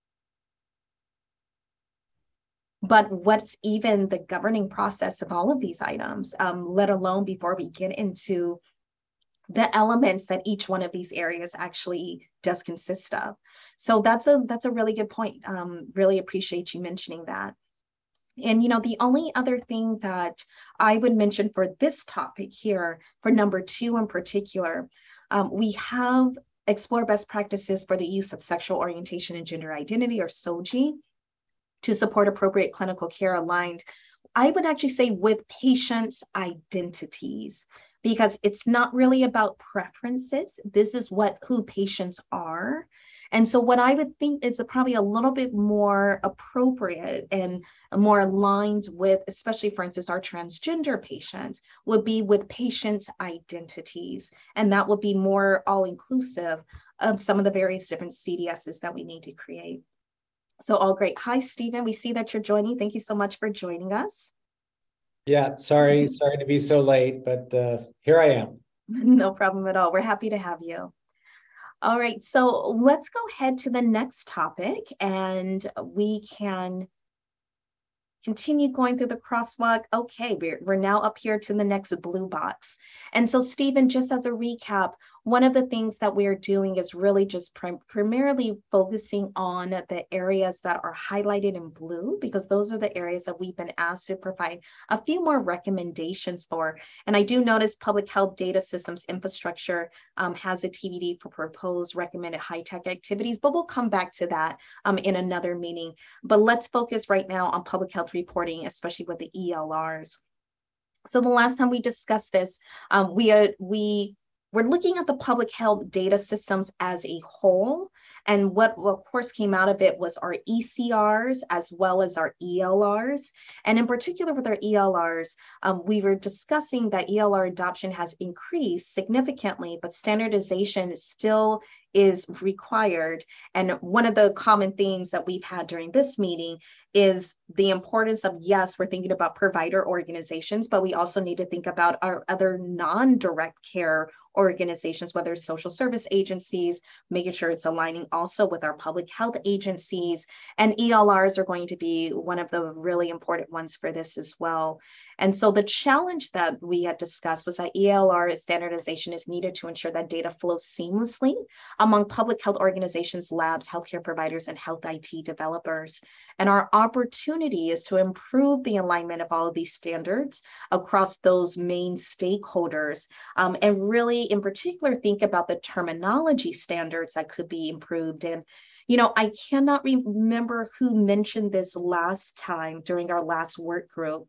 But what's even the governing process of all of these items, um, let alone before we get into the elements that each one of these areas actually does consist of. So that's a that's a really good point. Um, really appreciate you mentioning that. And, you know, the only other thing that I would mention for this topic here, for number two in particular, um, we have explore best practices for the use of sexual orientation and gender identity, or S O G I, to support appropriate clinical care aligned, I would actually say, with patients' identities, because it's not really about preferences. This is what who patients are. And so what I would think is a, probably a little bit more appropriate and more aligned with, especially for instance, our transgender patients, would be with patients' identities. And that would be more all-inclusive of some of the various different C D Ss that we need to create. So all great. Hi, Stephen. We see that you're joining. Thank you so much for joining us. Yeah, sorry, sorry to be so late, but uh, here I am. No problem at all. We're happy to have you. All right, so let's go ahead to the next topic, and we can continue going through the crosswalk. Okay, we're, we're now up here to the next blue box. And so, Stephen, just as a recap, one of the things that we're doing is really just prim primarily focusing on the areas that are highlighted in blue, because those are the areas that we've been asked to provide a few more recommendations for. And I do notice Public Health Data Systems Infrastructure um, has a T B D for proposed recommended high-tech activities, but we'll come back to that um, in another meeting. But let's focus right now on public health reporting, especially with the E L Rs. So the last time we discussed this, um, we are we we're looking at the public health data systems as a whole. And what, what of course came out of it was our E C Rs as well as our E L Rs. And in particular with our E L Rs, um, we were discussing that E L R adoption has increased significantly, but standardization still is required. And one of the common themes that we've had during this meeting is the importance of, yes, we're thinking about provider organizations, but we also need to think about our other non-direct care organizations, whether it's social service agencies, making sure it's aligning also with our public health agencies. And E L Rs are going to be one of the really important ones for this as well. And so the challenge that we had discussed was that E L R standardization is needed to ensure that data flows seamlessly among public health organizations, labs, healthcare providers, and health I T developers. And our opportunity is to improve the alignment of all of these standards across those main stakeholders, um, and really in particular think about the terminology standards that could be improved. And you know, I cannot remember who mentioned this last time during our last work group.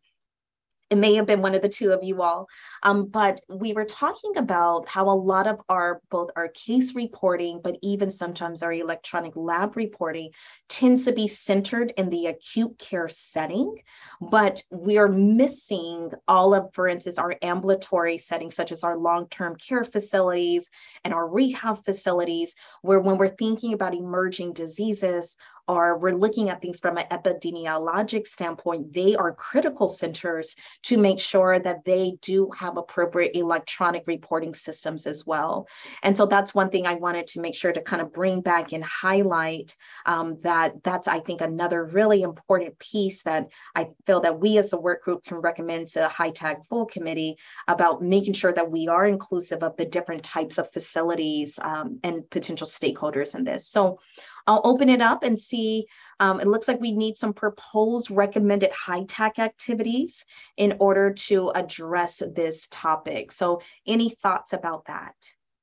It may have been one of the two of you all, um, but we were talking about how a lot of our, both our case reporting, but even sometimes our electronic lab reporting tends to be centered in the acute care setting, but we are missing all of, for instance, our ambulatory settings, such as our long-term care facilities and our rehab facilities, where when we're thinking about emerging diseases, or we're looking at things from an epidemiologic standpoint, they are critical centers to make sure that they do have appropriate electronic reporting systems as well. And so that's one thing I wanted to make sure to kind of bring back and highlight, um, that that's, I think, another really important piece that I feel that we as the work group can recommend to high-tech full committee about making sure that we are inclusive of the different types of facilities um, and potential stakeholders in this. So I'll open it up and see, um, it looks like we need some proposed recommended high-tech activities in order to address this topic. So any thoughts about that?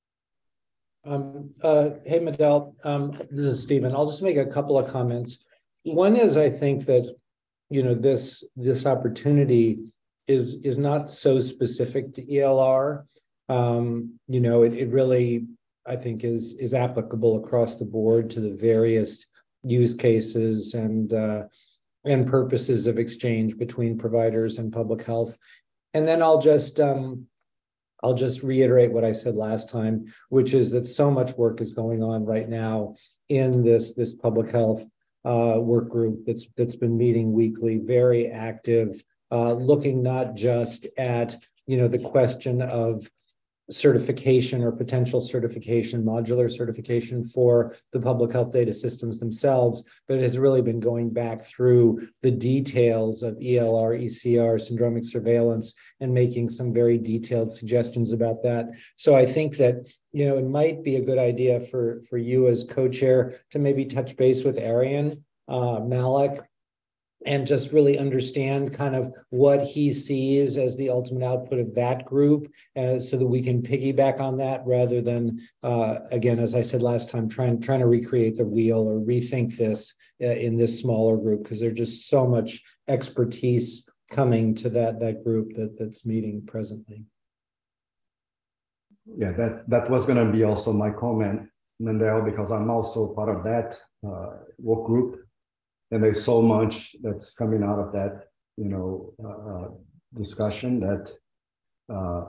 Um, uh, hey, Medel, um, this is Stephen. I'll just make a couple of comments. One is I think that, you know, this, this opportunity is, is not so specific to E L R. Um, you know, it, it really, I think is, is applicable across the board to the various use cases and, uh, and purposes of exchange between providers and public health. And then I'll just, um, I'll just reiterate what I said last time, which is that so much work is going on right now in this, this public health uh, work group that's, that's been meeting weekly, very active, uh, looking not just at, you know, the question of certification or potential certification, modular certification for the public health data systems themselves, but it has really been going back through the details of E L R, E C R, syndromic surveillance, and making some very detailed suggestions about that. So I think that, you know, it might be a good idea for, for you as co-chair to maybe touch base with Arian uh, Malik and just really understand kind of what he sees as the ultimate output of that group, uh, so that we can piggyback on that rather than, uh, again, as I said last time, trying, trying to recreate the wheel or rethink this uh, in this smaller group, because there's just so much expertise coming to that, that group that, that's meeting presently. Yeah, that, that was going to be also my comment. Mendel, because I'm also part of that uh, work group. And there's so much that's coming out of that, you know, uh, discussion that uh,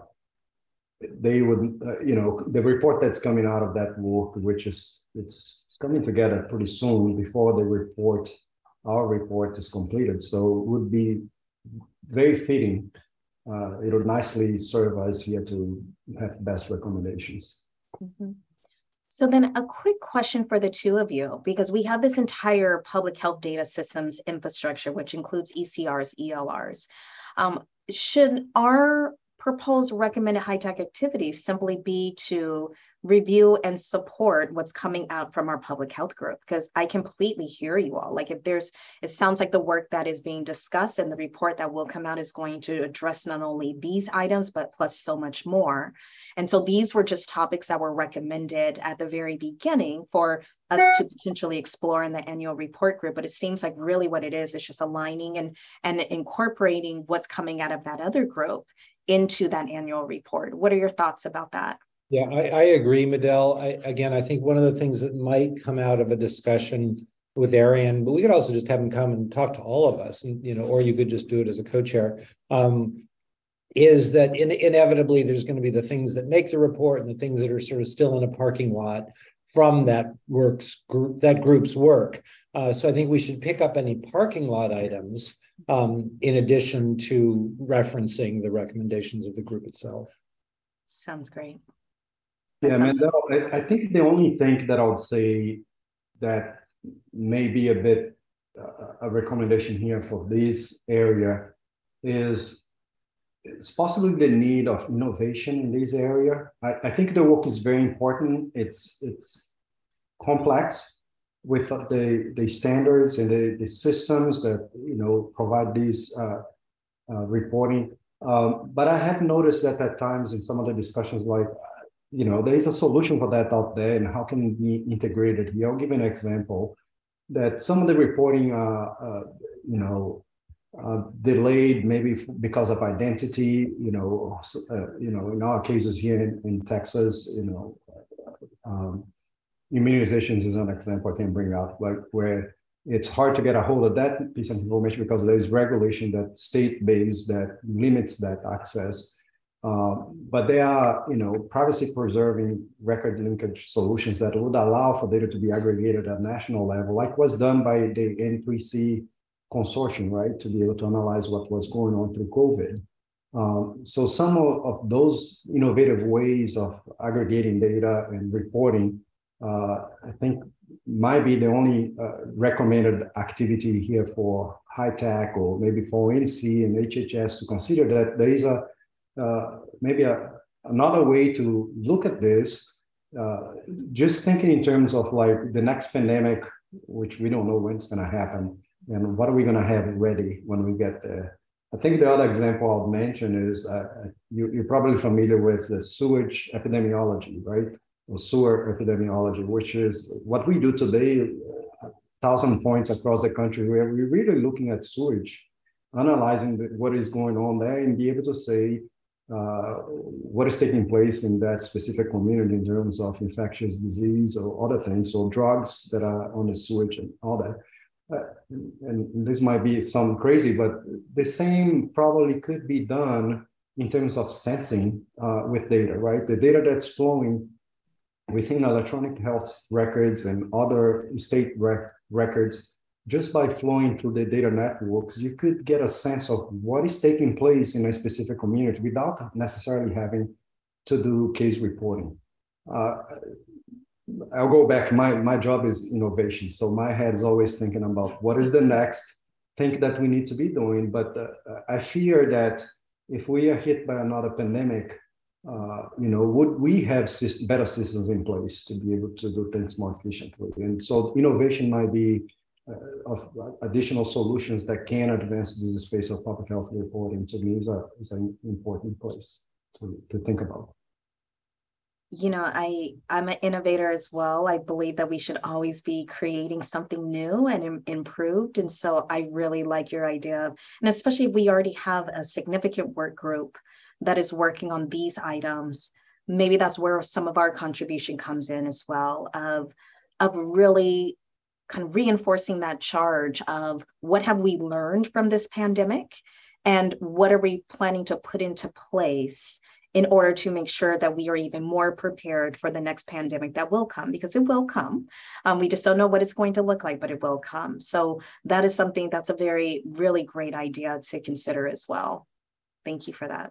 they would, uh, you know, the report that's coming out of that work, which is, it's coming together pretty soon before the report, our report is completed. So it would be very fitting. Uh, it would nicely serve us here to have best recommendations. Mm-hmm. So then a quick question for the two of you, because we have this entire public health data systems infrastructure, which includes E C Rs, E L Rs. Um, should our proposed recommended high-tech activities simply be to review and support what's coming out from our public health group? Because I completely hear you all. Like if there's, it sounds like the work that is being discussed and the report that will come out is going to address not only these items, but plus so much more. And so these were just topics that were recommended at the very beginning for us to potentially explore in the annual report group. But it seems like really what it is, is just aligning and, and incorporating what's coming out of that other group into that annual report. What are your thoughts about that? Yeah, I, I agree, Medel. I, again, I think one of the things that might come out of a discussion with Arian, but we could also just have him come and talk to all of us, and you know, or you could just do it as a co-chair. Um, is that in, inevitably there's going to be the things that make the report and the things that are sort of still in a parking lot from that works group, that group's work. Uh, so I think we should pick up any parking lot items um, in addition to referencing the recommendations of the group itself. Sounds great. Yeah, Mendel, I, I think the only thing that I would say that may be a bit uh, a recommendation here for this area is it's possibly the need of innovation in this area. I, I think the work is very important. It's it's complex with the the standards and the, the systems that you know provide these uh, uh, reporting. Um, but I have noticed that at times in some of the discussions, like you know, there is a solution for that out there, and how can it be integrated here? I'll give an example that some of the reporting, uh, uh, you know, uh, delayed maybe because of identity, you know, uh, you know, in our cases here in, in Texas, you know, um, immunizations is an example I can bring out, like where it's hard to get a hold of that piece of information because there is regulation that state-based that limits that access. Uh, but there are, you know, privacy-preserving record linkage solutions that would allow for data to be aggregated at national level, like was done by the N three C consortium, right, to be able to analyze what was going on through COVID. Um, so some of, of those innovative ways of aggregating data and reporting, uh, I think, might be the only uh, recommended activity here for high tech or maybe for O N C and H H S to consider that there is a Uh, maybe a, another way to look at this, uh, just thinking in terms of like the next pandemic, which we don't know when it's going to happen, and what are we going to have ready when we get there. I think the other example I'll mention is uh, you, you're probably familiar with the sewage epidemiology, right? Or sewer epidemiology, which is what we do today, a thousand points across the country, where we're really looking at sewage, analyzing the, what is going on there, and be able to say, Uh, what is taking place in that specific community in terms of infectious disease or other things, or drugs that are on the sewage and all that. Uh, and this might be some crazy, but the same probably could be done in terms of sensing uh, with data, right? The data that's flowing within electronic health records and other state rec records, just by flowing through the data networks, you could get a sense of what is taking place in a specific community without necessarily having to do case reporting. Uh, I'll go back, my, my job is innovation. So my head is always thinking about what is the next thing that we need to be doing. But uh, I fear that if we are hit by another pandemic, uh, you know, would we have system, better systems in place to be able to do things more efficiently? And so innovation might be Uh, of additional solutions that can advance the space of public health reporting, to me is, a, is an important place to, to think about. You know, I, I'm an innovator as well. I believe that we should always be creating something new and im improved. And so I really like your idea of, and especially if we already have a significant work group that is working on these items, maybe that's where some of our contribution comes in as well, of, of really kind of reinforcing that charge of what have we learned from this pandemic and what are we planning to put into place in order to make sure that we are even more prepared for the next pandemic that will come, because it will come. Um, we just don't know what it's going to look like, but it will come. So that is something that's a very, really great idea to consider as well. Thank you for that.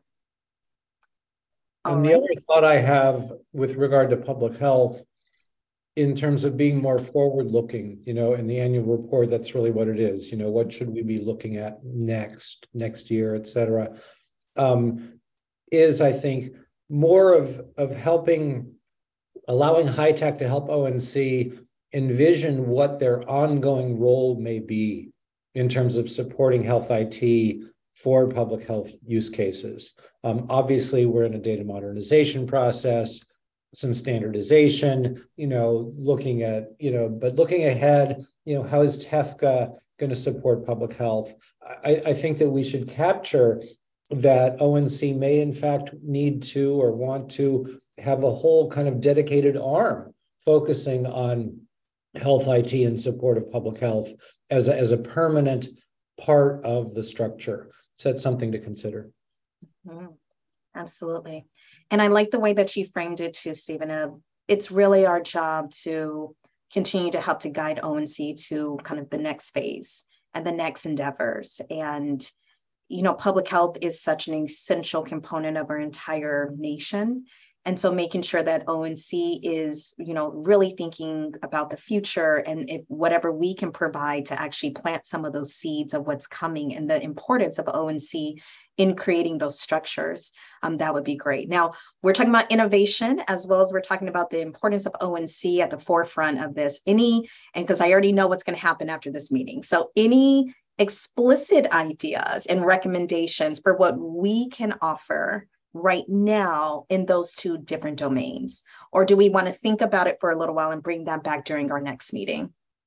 And All the right. other thought I have with regard to public health, in terms of being more forward-looking, you know, in the annual report, that's really what it is. You know, what should we be looking at next, next year, et cetera, um, is, I think, more of, of helping, allowing HITECH to help O N C envision what their ongoing role may be in terms of supporting health I T for public health use cases. Um, obviously, we're in a data modernization process, some standardization, you know, looking at, you know, but looking ahead, you know, how is TEFCA going to support public health? I, I think that we should capture that O N C may in fact need to or want to have a whole kind of dedicated arm focusing on health I T in support of public health as a, as a permanent part of the structure. So that's something to consider. Mm-hmm. Absolutely. And I like the way that you framed it too, Stephen. Uh, it's really our job to continue to help to guide O N C to kind of the next phase and the next endeavors. And, you know, public health is such an essential component of our entire nation. And so making sure that O N C is, you know, really thinking about the future and if whatever we can provide to actually plant some of those seeds of what's coming and the importance of O N C in creating those structures, um, that would be great. Now, we're talking about innovation as well as we're talking about the importance of O N C at the forefront of this. Any, and because I already know what's going to happen after this meeting. So any explicit ideas and recommendations for what we can offer right now in those two different domains? Or do we want to think about it for a little while and bring that back during our next meeting?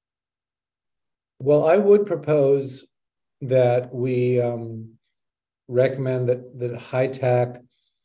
Well, I would propose that we um, recommend that, that HITECH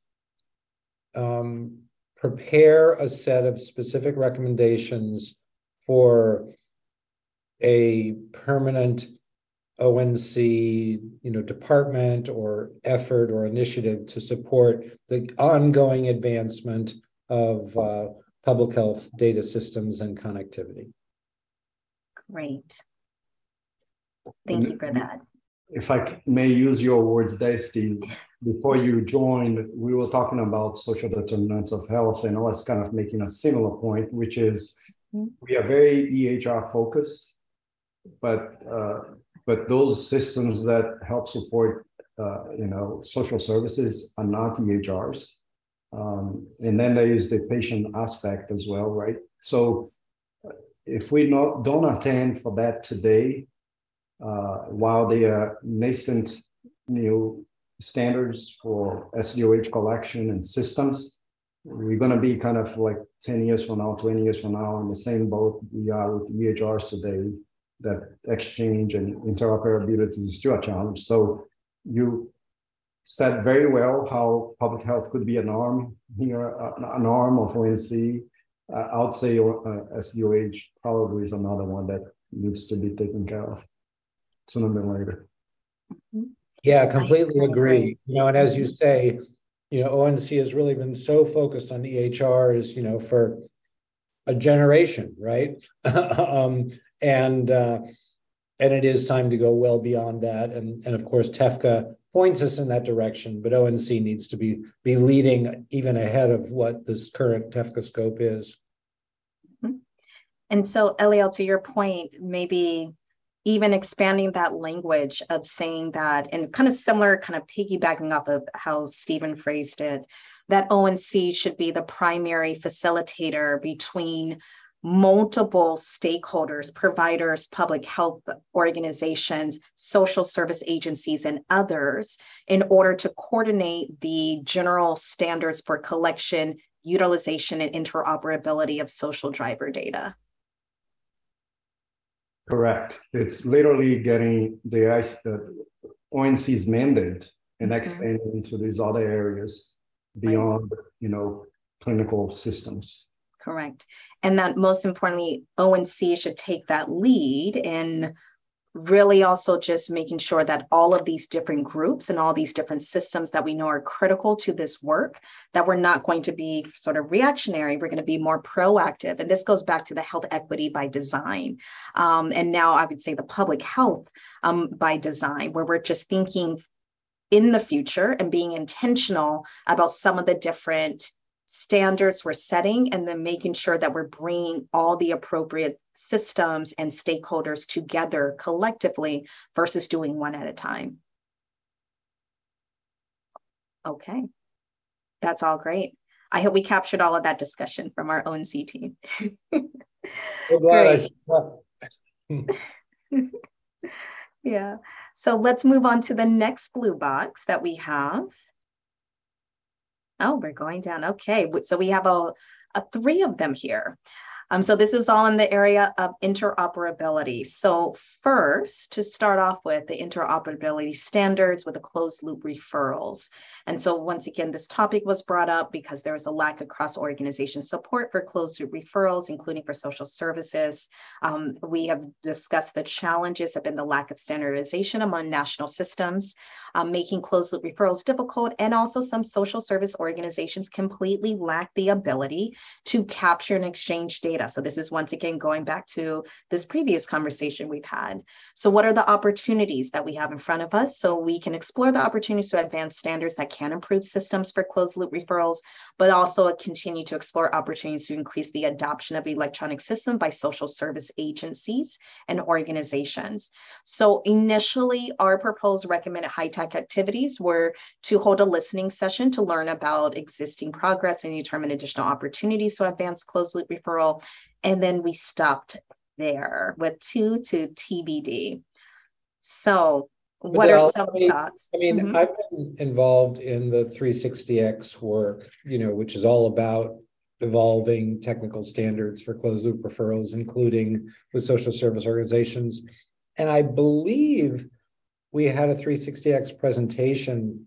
um, prepare a set of specific recommendations for a permanent O N C, you know, department or effort or initiative to support the ongoing advancement of uh, public health data systems and connectivity. Great. Thank you for that. If I may use your words there, Steve, before you joined, we were talking about social determinants of health, and I was kind of making a similar point, which is mm-hmm. we are very E H R focused, but uh, but those systems that help support, uh, you know, social services are not E H Rs. Um, and then there is the patient aspect as well, right? So if we not, don't attend for that today, uh, while they are nascent new standards for S D O H collection and systems, we're going to be kind of like ten years from now, twenty years from now in the same boat we are with E H Rs today. That exchange and interoperability is still a challenge. So you said very well how public health could be an arm here, uh, an arm of O N C. Uh, I would say uh, S D O H probably is another one that needs to be taken care of sooner than later. Yeah, completely agree. You know, and as you say, you know, O N C has really been so focused on E H Rs, you know, for a generation, right? um, and uh, and it is time to go well beyond that. And and of course, TEFCA points us in that direction, but O N C needs to be be leading even ahead of what this current TEFCA scope is. And so, Eliel, to your point, maybe even expanding that language of saying that, and kind of similar, kind of piggybacking off of how Stephen phrased it, that O N C should be the primary facilitator between multiple stakeholders, providers, public health organizations, social service agencies, and others in order to coordinate the general standards for collection, utilization, and interoperability of social driver data. Correct. It's literally getting the, the O N C's mandate and mm-hmm. expanding into these other areas beyond, right. you know, clinical systems. Correct. And that most importantly, O N C should take that lead in really also just making sure that all of these different groups and all these different systems that we know are critical to this work, that we're not going to be sort of reactionary, we're going to be more proactive. And this goes back to the health equity by design. Um, and now I would say the public health um, by design, where we're just thinking in the future and being intentional about some of the different standards we're setting, and then making sure that we're bringing all the appropriate systems and stakeholders together collectively versus doing one at a time. Okay, that's all great. I hope we captured all of that discussion from our O N C team. Glad I Yeah, so let's move on to the next blue box that we have. Oh, we're going down. Okay, so we have a, a three of them here. Um, so this is all in the area of interoperability. So first, to start off with, the interoperability standards with the closed loop referrals. And so once again, this topic was brought up because there was a lack of cross-organization support for closed loop referrals, including for social services. Um, we have discussed the challenges have been the lack of standardization among national systems, um, making closed loop referrals difficult, and also some social service organizations completely lack the ability to capture and exchange data. So this is once again going back to this previous conversation we've had. So what are the opportunities that we have in front of us? So we can explore the opportunities to advance standards that can improve systems for closed loop referrals, but also continue to explore opportunities to increase the adoption of electronic systems by social service agencies and organizations. So initially, our proposed recommended high-tech activities were to hold a listening session to learn about existing progress and determine additional opportunities to advance closed loop referral. And then we stopped there with two to T B D. So what Adele, are some I mean, thoughts? I mean, Mm-hmm. I've been involved in the three sixty X work, you know, which is all about evolving technical standards for closed loop referrals, including with social service organizations. And I believe we had a three sixty X presentation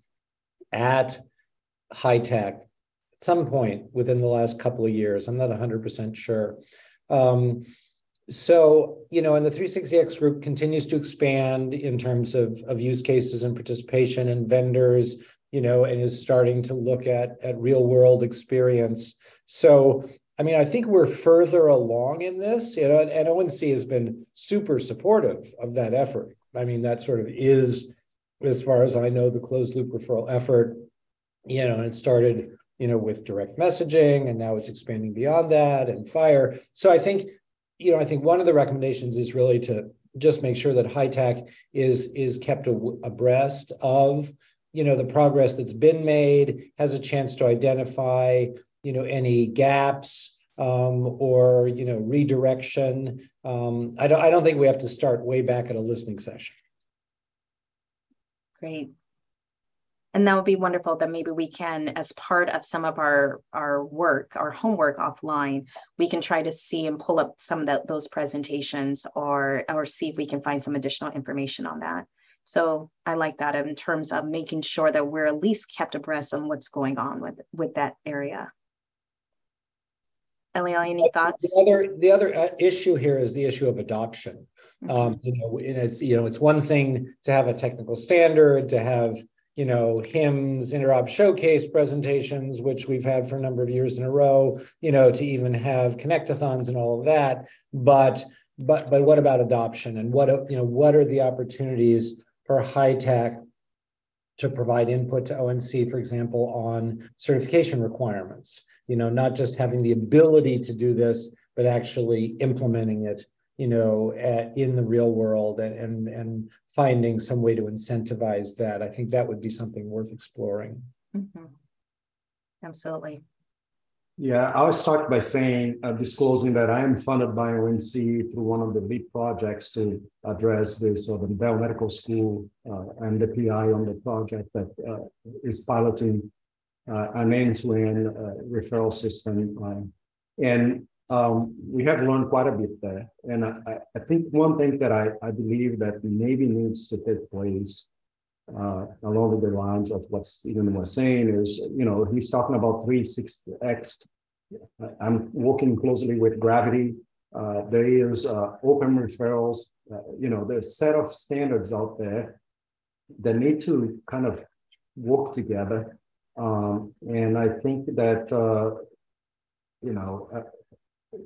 at High Tech at some point within the last couple of years. I'm not one hundred percent sure. Um, so, you know, and the three sixty X group continues to expand in terms of, of use cases and participation and vendors, you know, and is starting to look at, at real world experience. So, I mean, I think we're further along in this, you know, and, and O N C has been super supportive of that effort. I mean, that sort of is, as far as I know, the closed loop referral effort, you know, and it started, you know, with direct messaging, and now it's expanding beyond that and FHIR. So I think, you know, I think one of the recommendations is really to just make sure that High Tech is, is kept abreast of, you know, the progress that's been made, has a chance to identify, you know, any gaps um, or, you know, redirection. Um, I don't, I don't think we have to start way back at a listening session. Great. And that would be wonderful that maybe we can, as part of some of our, our work, our homework offline, we can try to see and pull up some of the, those presentations or, or see if we can find some additional information on that. So I like that in terms of making sure that we're at least kept abreast on what's going on with, with that area. Eliel, any thoughts? The other, the other issue here is the issue of adoption. Mm-hmm. Um, you know, and it's, you know, it's one thing to have a technical standard, to have, you know, HIMSS, Interop Showcase presentations, which we've had for a number of years in a row, you know, to even have connectathons and all of that. But, but, but what about adoption? And what, you know, what are the opportunities for High Tech to provide input to O N C, for example, on certification requirements? You know, not just having the ability to do this, but actually implementing it, you know, at, in the real world, and, and, and finding some way to incentivize that. I think that would be something worth exploring. Mm-hmm. Absolutely. Yeah, I will start by saying, uh, disclosing that I am funded by O N C through one of the big projects to address this, or the Bell Medical School, uh, and the P I on the project that uh, is piloting uh, an end-to-end uh, referral system. Um, and um, we have learned quite a bit there. And I, I think one thing that I, I believe that maybe needs to take place uh, along the lines of what Stephen was saying is, you know, he's talking about three sixty X. I'm working closely with Gravity. Uh, there is uh, open referrals. Uh, you know, there's a set of standards out there that need to kind of work together. Um, and I think that, uh, you know, uh,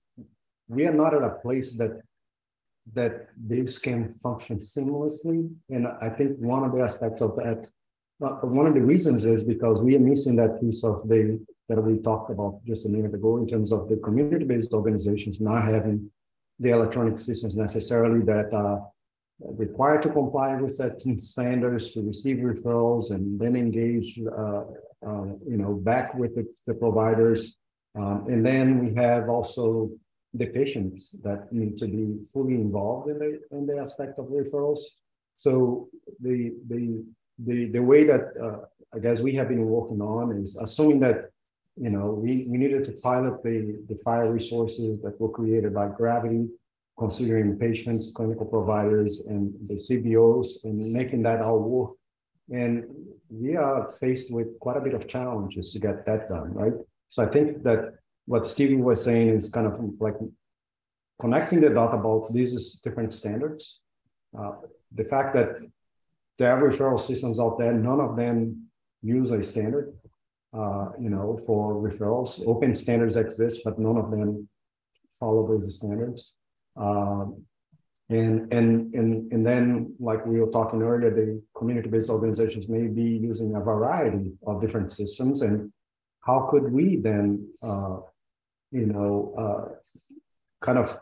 we are not at a place that that this can function seamlessly. And I think one of the aspects of that, uh, one of the reasons is because we are missing that piece of the, that we talked about just a minute ago in terms of the community-based organizations not having the electronic systems necessarily that are required to comply with certain standards to receive referrals and then engage, uh, uh, you know, back with the, the providers. Um, and then we have also the patients that need to be fully involved in the in the aspect of referrals. So the the the the way that uh, I guess we have been working on is assuming that you know we, we needed to pilot the the fire resources that were created by Gravity, considering patients, clinical providers, and the C B Os, and making that all work. And we are faced with quite a bit of challenges to get that done, right? So I think that what Stephen was saying is kind of like connecting the dot about these different standards. Uh, the fact that there are referral systems out there, none of them use a standard, uh, you know, for referrals. Open standards exist, but none of them follow those standards. Um, and, and, and, and then, like we were talking earlier, the community-based organizations may be using a variety of different systems. And how could we then, uh, you know, uh, kind of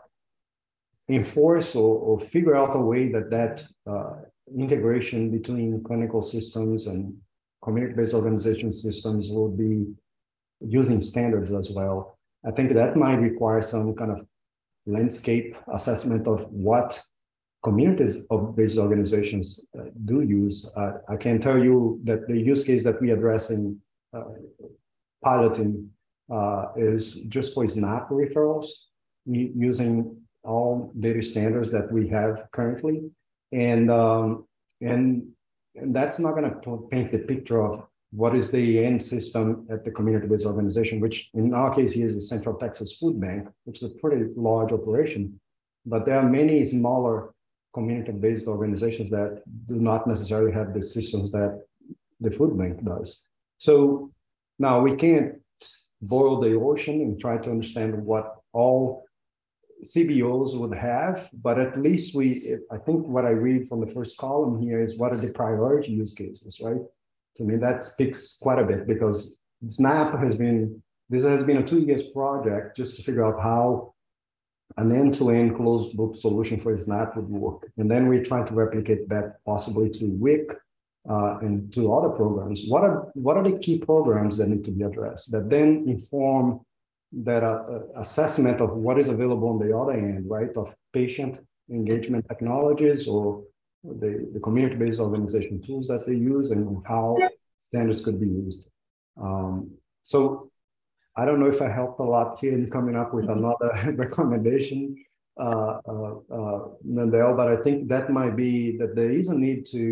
enforce or, or figure out a way that that uh, integration between clinical systems and community-based organization systems will be using standards as well. I think that might require some kind of landscape assessment of what communities-based organizations uh, do use. Uh, I can tell you that the use case that we address in uh, piloting Uh, is just for SNAP referrals using all data standards that we have currently. And, um, and, and that's not going to paint the picture of what is the end system at the community-based organization, which in our case here is the Central Texas Food Bank, which is a pretty large operation. But there are many smaller community-based organizations that do not necessarily have the systems that the food bank does. So now we can't boil the ocean and try to understand what all C B Os would have, but at least we, I think what I read from the first column here is what are the priority use cases, right? To me, that speaks quite a bit because SNAP has been, this has been a two years project just to figure out how an end-to-end closed book solution for SNAP would work. And then we're trying to replicate that possibly to W I C, Uh, and to other programs. What are what are the key programs that need to be addressed that then inform that uh, uh, assessment of what is available on the other end, right, of patient engagement technologies or the, the community-based organization tools that they use and how standards could be used. Um, so I don't know if I helped a lot here in coming up with another recommendation, uh, uh, uh, Mandel, but I think that might be that there is a need to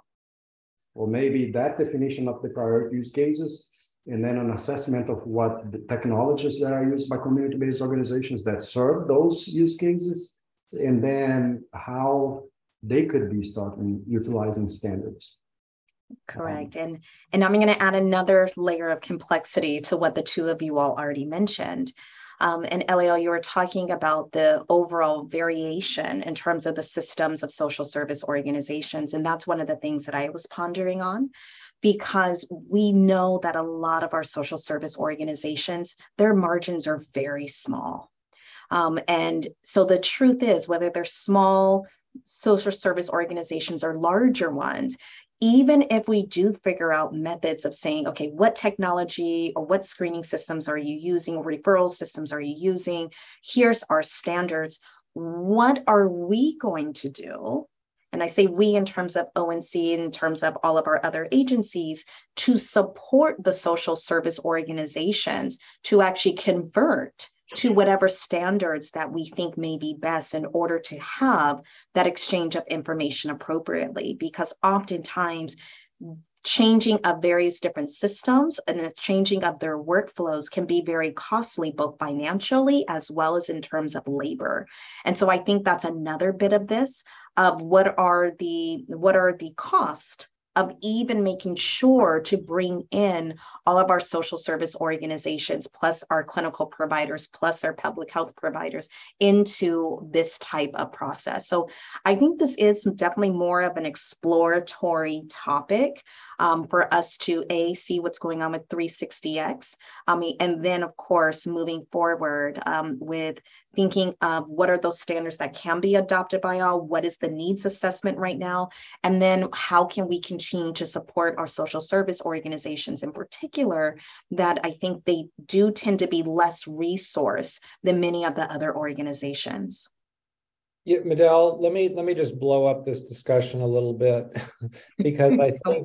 or maybe that definition of the priority use cases, and then an assessment of what the technologies that are used by community-based organizations that serve those use cases, and then how they could be starting utilizing standards. Correct. Um, and, and I'm going to add another layer of complexity to what the two of you all already mentioned. Um, and Eliel, you were talking about the overall variation in terms of the systems of social service organizations. And that's one of the things that I was pondering on, because we know that a lot of our social service organizations, their margins are very small. Um, and so the truth is, whether they're small social service organizations or larger ones, even if we do figure out methods of saying, okay, what technology or what screening systems are you using, or referral systems are you using? Here's our standards. What are we going to do? And I say we in terms of O N C, in terms of all of our other agencies, to support the social service organizations to actually convert to whatever standards that we think may be best in order to have that exchange of information appropriately. Because oftentimes, changing of various different systems and the changing of their workflows can be very costly, both financially as well as in terms of labor. And so I think that's another bit of this, of what are the, what are the costs of even making sure to bring in all of our social service organizations, plus our clinical providers, plus our public health providers into this type of process. So I think this is definitely more of an exploratory topic um, for us to A, see what's going on with three sixty X, um, and then of course, moving forward um, with thinking of what are those standards that can be adopted by all, what is the needs assessment right now, and then how can we continue to support our social service organizations in particular, that I think they do tend to be less resource than many of the other organizations. Yeah, Medel, let me let me just blow up this discussion a little bit because I think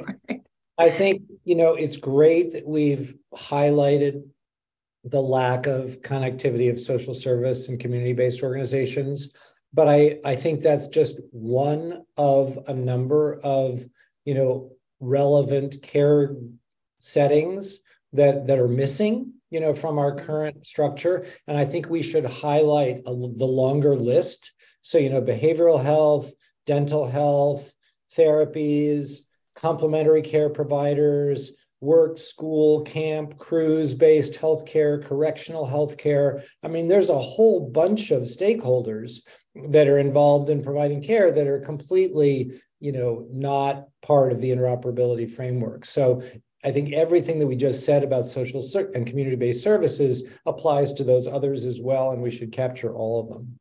I think you know it's great that we've highlighted the lack of connectivity of social service and community-based organizations. But I, I think that's just one of a number of, you know, relevant care settings that, that are missing, you know, from our current structure. And I think we should highlight a, the longer list. So, you know, behavioral health, dental health, therapies, complementary care providers, work, school, camp, cruise-based healthcare, correctional healthcare. I mean, there's a whole bunch of stakeholders that are involved in providing care that are completely, you know, not part of the interoperability framework. So I think everything that we just said about social and community-based services applies to those others as well, and we should capture all of them.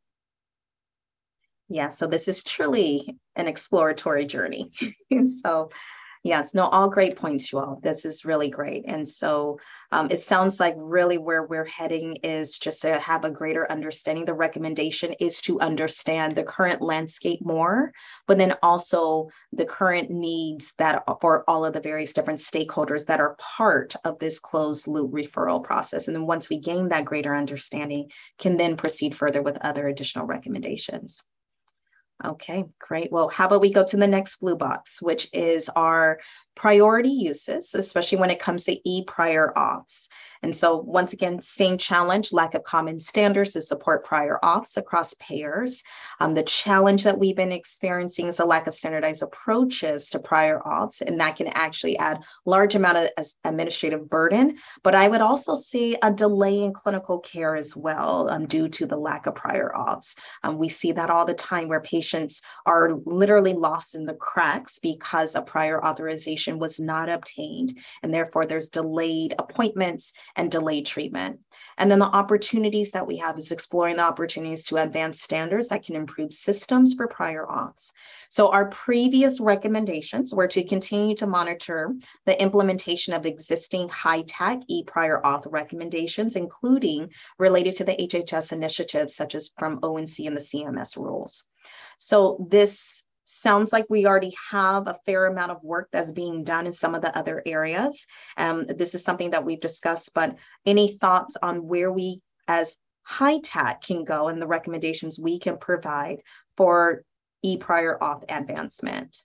Yeah, so this is truly an exploratory journey. So yes, no, all great points, you all. This is really great. And so um, it sounds like really where we're heading is just to have a greater understanding. The recommendation is to understand the current landscape more, but then also the current needs that for all of the various different stakeholders that are part of this closed loop referral process. And then once we gain that greater understanding, can then proceed further with other additional recommendations. Okay, great. Well, how about we go to the next blue box, which is our priority uses, especially when it comes to e-prior auths. And so once again, same challenge, lack of common standards to support prior auths across payers. Um, the challenge that we've been experiencing is a lack of standardized approaches to prior auths, and that can actually add large amount of administrative burden. But I would also see a delay in clinical care as well um, due to the lack of prior auths. Um, we see that all the time where patients are literally lost in the cracks because a prior authorization was not obtained, and therefore there's delayed appointments and delayed treatment. And then the opportunities that we have is exploring the opportunities to advance standards that can improve systems for prior auths. So our previous recommendations were to continue to monitor the implementation of existing high-tech e-prior auth recommendations, including related to the H H S initiatives such as from O N C and the C M S rules. So this sounds like we already have a fair amount of work that's being done in some of the other areas. Um, this is something that we've discussed, but any thoughts on where we as high-tech can go and the recommendations we can provide for e-prior auth advancement?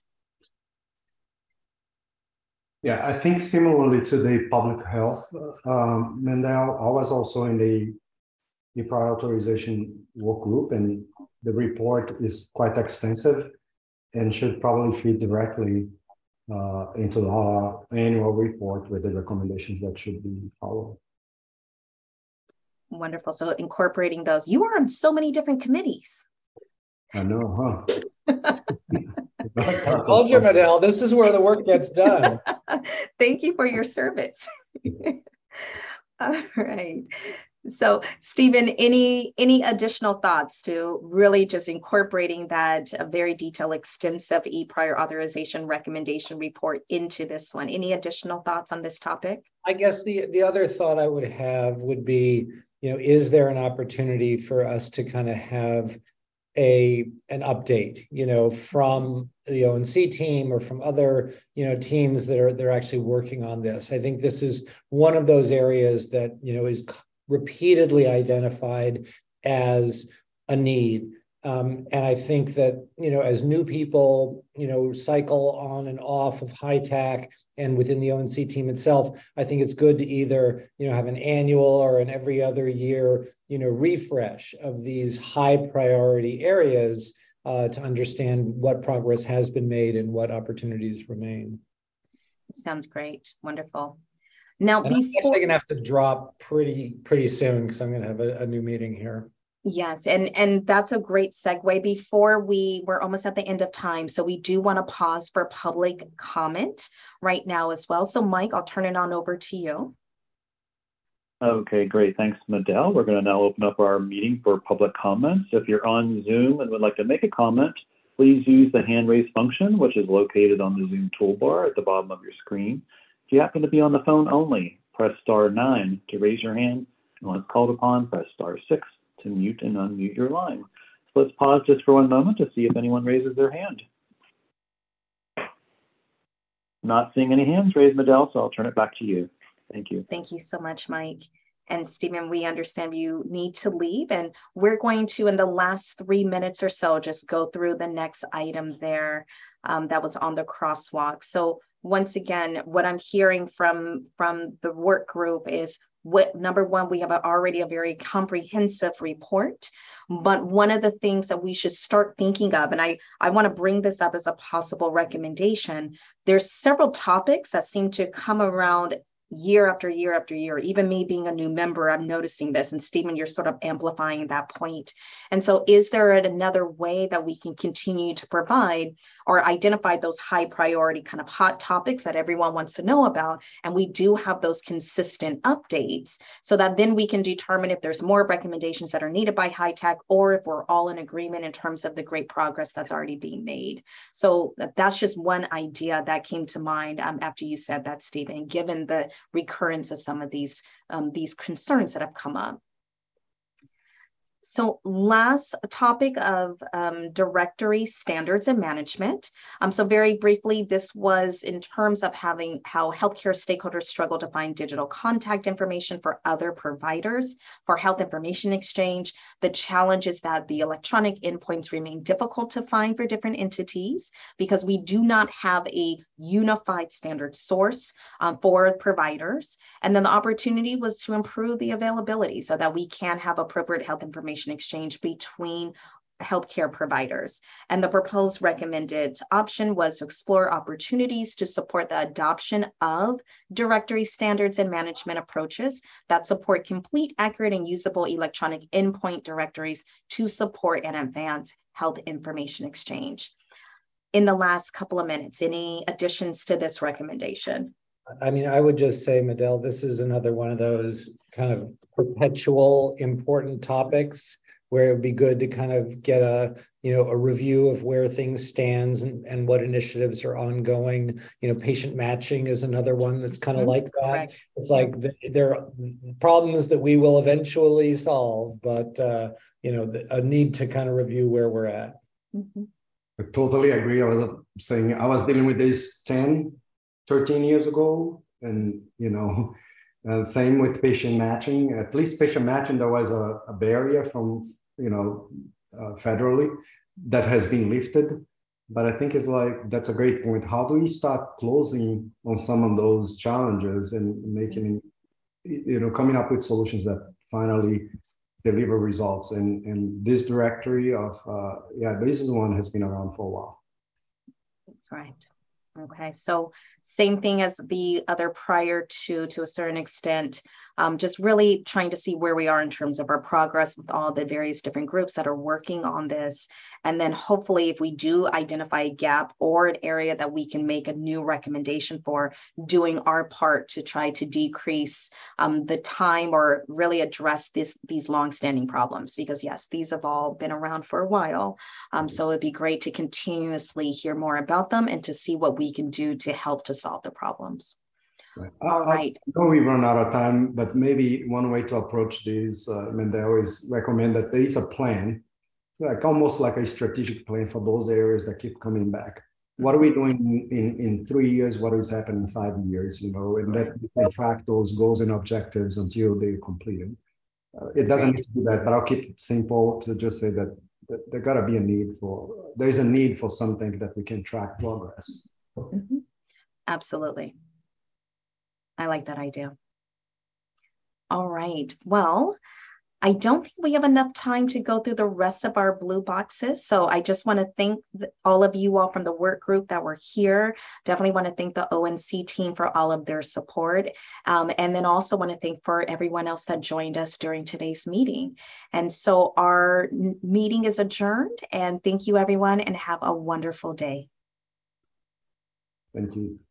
Yeah, I think similarly to the public health, um, Mendel, I was also in the e-prior authorization work group, and the report is quite extensive and should probably feed directly uh, into our annual report with the recommendations that should be followed. Wonderful. So incorporating those. You are on so many different committees. I know, huh? I told you, Medel, this is where the work gets done. Thank you for your service. All right. So, Stephen, any any additional thoughts to really just incorporating that a very detailed, extensive e-prior authorization recommendation report into this one? Any additional thoughts on this topic? I guess the the other thought I would have would be, you know, is there an opportunity for us to kind of have a an update, you know, from the O N C team or from other, you know, teams that are they're actually working on this? I think this is one of those areas that, you know, is repeatedly identified as a need. Um, and I think that, you know, as new people, you know, cycle on and off of HITAC and within the O N C team itself, I think it's good to either, you know, have an annual or an every other year, you know, refresh of these high priority areas uh, to understand what progress has been made and what opportunities remain. Sounds great. Wonderful. Now, and before I'm actually gonna have to drop pretty pretty soon because I'm gonna have a, a new meeting here. Yes, and and that's a great segue. Before we we're almost at the end of time, so we do want to pause for public comment right now as well. So Mike, I'll turn it on over to you. Okay, great. Thanks, Medel. We're going to now open up our meeting for public comments. If you're on Zoom and would like to make a comment, please use the hand raise function, which is located on the Zoom toolbar at the bottom of your screen. If you happen to be on the phone only, press star nine to raise your hand. And once called upon, press star six to mute and unmute your line. So let's pause just for one moment to see if anyone raises their hand. Not seeing any hands raised, Medel, so I'll turn it back to you. Thank you. Thank you so much, Mike. And Stephen, we understand you need to leave, and we're going to, in the last three minutes or so, just go through the next item there um, that was on the crosswalk. So once again, what I'm hearing from, from the work group is what, number one, we have a, already a very comprehensive report, but one of the things that we should start thinking of, and I, I want to bring this up as a possible recommendation, there's several topics that seem to come around year after year after year. Even me being a new member, I'm noticing this. And Stephen, you're sort of amplifying that point. And so is there another way that we can continue to provide or identify those high priority kind of hot topics that everyone wants to know about? And we do have those consistent updates so that then we can determine if there's more recommendations that are needed by HITAC, or if we're all in agreement in terms of the great progress that's already being made. So that's just one idea that came to mind um, after you said that, Stephen, given the recurrence of some of these um, these concerns that have come up. So last topic of um, directory standards and management. Um, so very briefly, this was in terms of having how healthcare stakeholders struggle to find digital contact information for other providers for health information exchange. The challenge is that the electronic endpoints remain difficult to find for different entities because we do not have a unified standard source um, for providers. And then the opportunity was to improve the availability so that we can have appropriate health information exchange between healthcare providers. And the proposed recommended option was to explore opportunities to support the adoption of directory standards and management approaches that support complete, accurate, and usable electronic endpoint directories to support and advance health information exchange. In the last couple of minutes, any additions to this recommendation? I mean, I would just say, Medel, this is another one of those kind of perpetual important topics where it would be good to kind of get a, you know, a review of where things stands and, and what initiatives are ongoing. You know, patient matching is another one that's kind of mm-hmm. like that. Correct. It's like the, there are problems that we will eventually solve, but, uh, you know, the, a need to kind of review where we're at. Mm-hmm. I totally agree. I was saying I was dealing with this ten, thirteen years ago, and, you know, Uh, same with patient matching. At least patient matching, there was a, a barrier from, you know, uh, federally that has been lifted. But I think it's like, that's a great point. How do we start closing on some of those challenges and making, you know, coming up with solutions that finally deliver results? And, and this directory of, uh, yeah, this is one has been around for a while. Right. Okay, so same thing as the other prior to, to a certain extent, um, just really trying to see where we are in terms of our progress with all the various different groups that are working on this. And then hopefully if we do identify a gap or an area that we can make a new recommendation for, doing our part to try to decrease um, the time or really address this, these longstanding problems. Because yes, these have all been around for a while. Um, so it'd be great to continuously hear more about them and to see what we can do to help to solve the problems. Right. All I, right. I know we run out of time, but maybe one way to approach this, uh, I mean, they always recommend that there is a plan, like almost like a strategic plan for those areas that keep coming back. What are we doing in, in three years? What is happening in five years? You know, and that we can track those goals and objectives until they're completed. uh, it doesn't need to be that, but I'll keep it simple to just say that, that there gotta be a need for, there's a need for something that we can track progress. Mm-hmm. Absolutely. I like that idea. All right. Well, I don't think we have enough time to go through the rest of our blue boxes. So I just want to thank all of you all from the work group that were here. Definitely want to thank the O N C team for all of their support. Um, and then also want to thank for everyone else that joined us during today's meeting. And so our meeting is adjourned, and thank you everyone, and have a wonderful day. Thank you.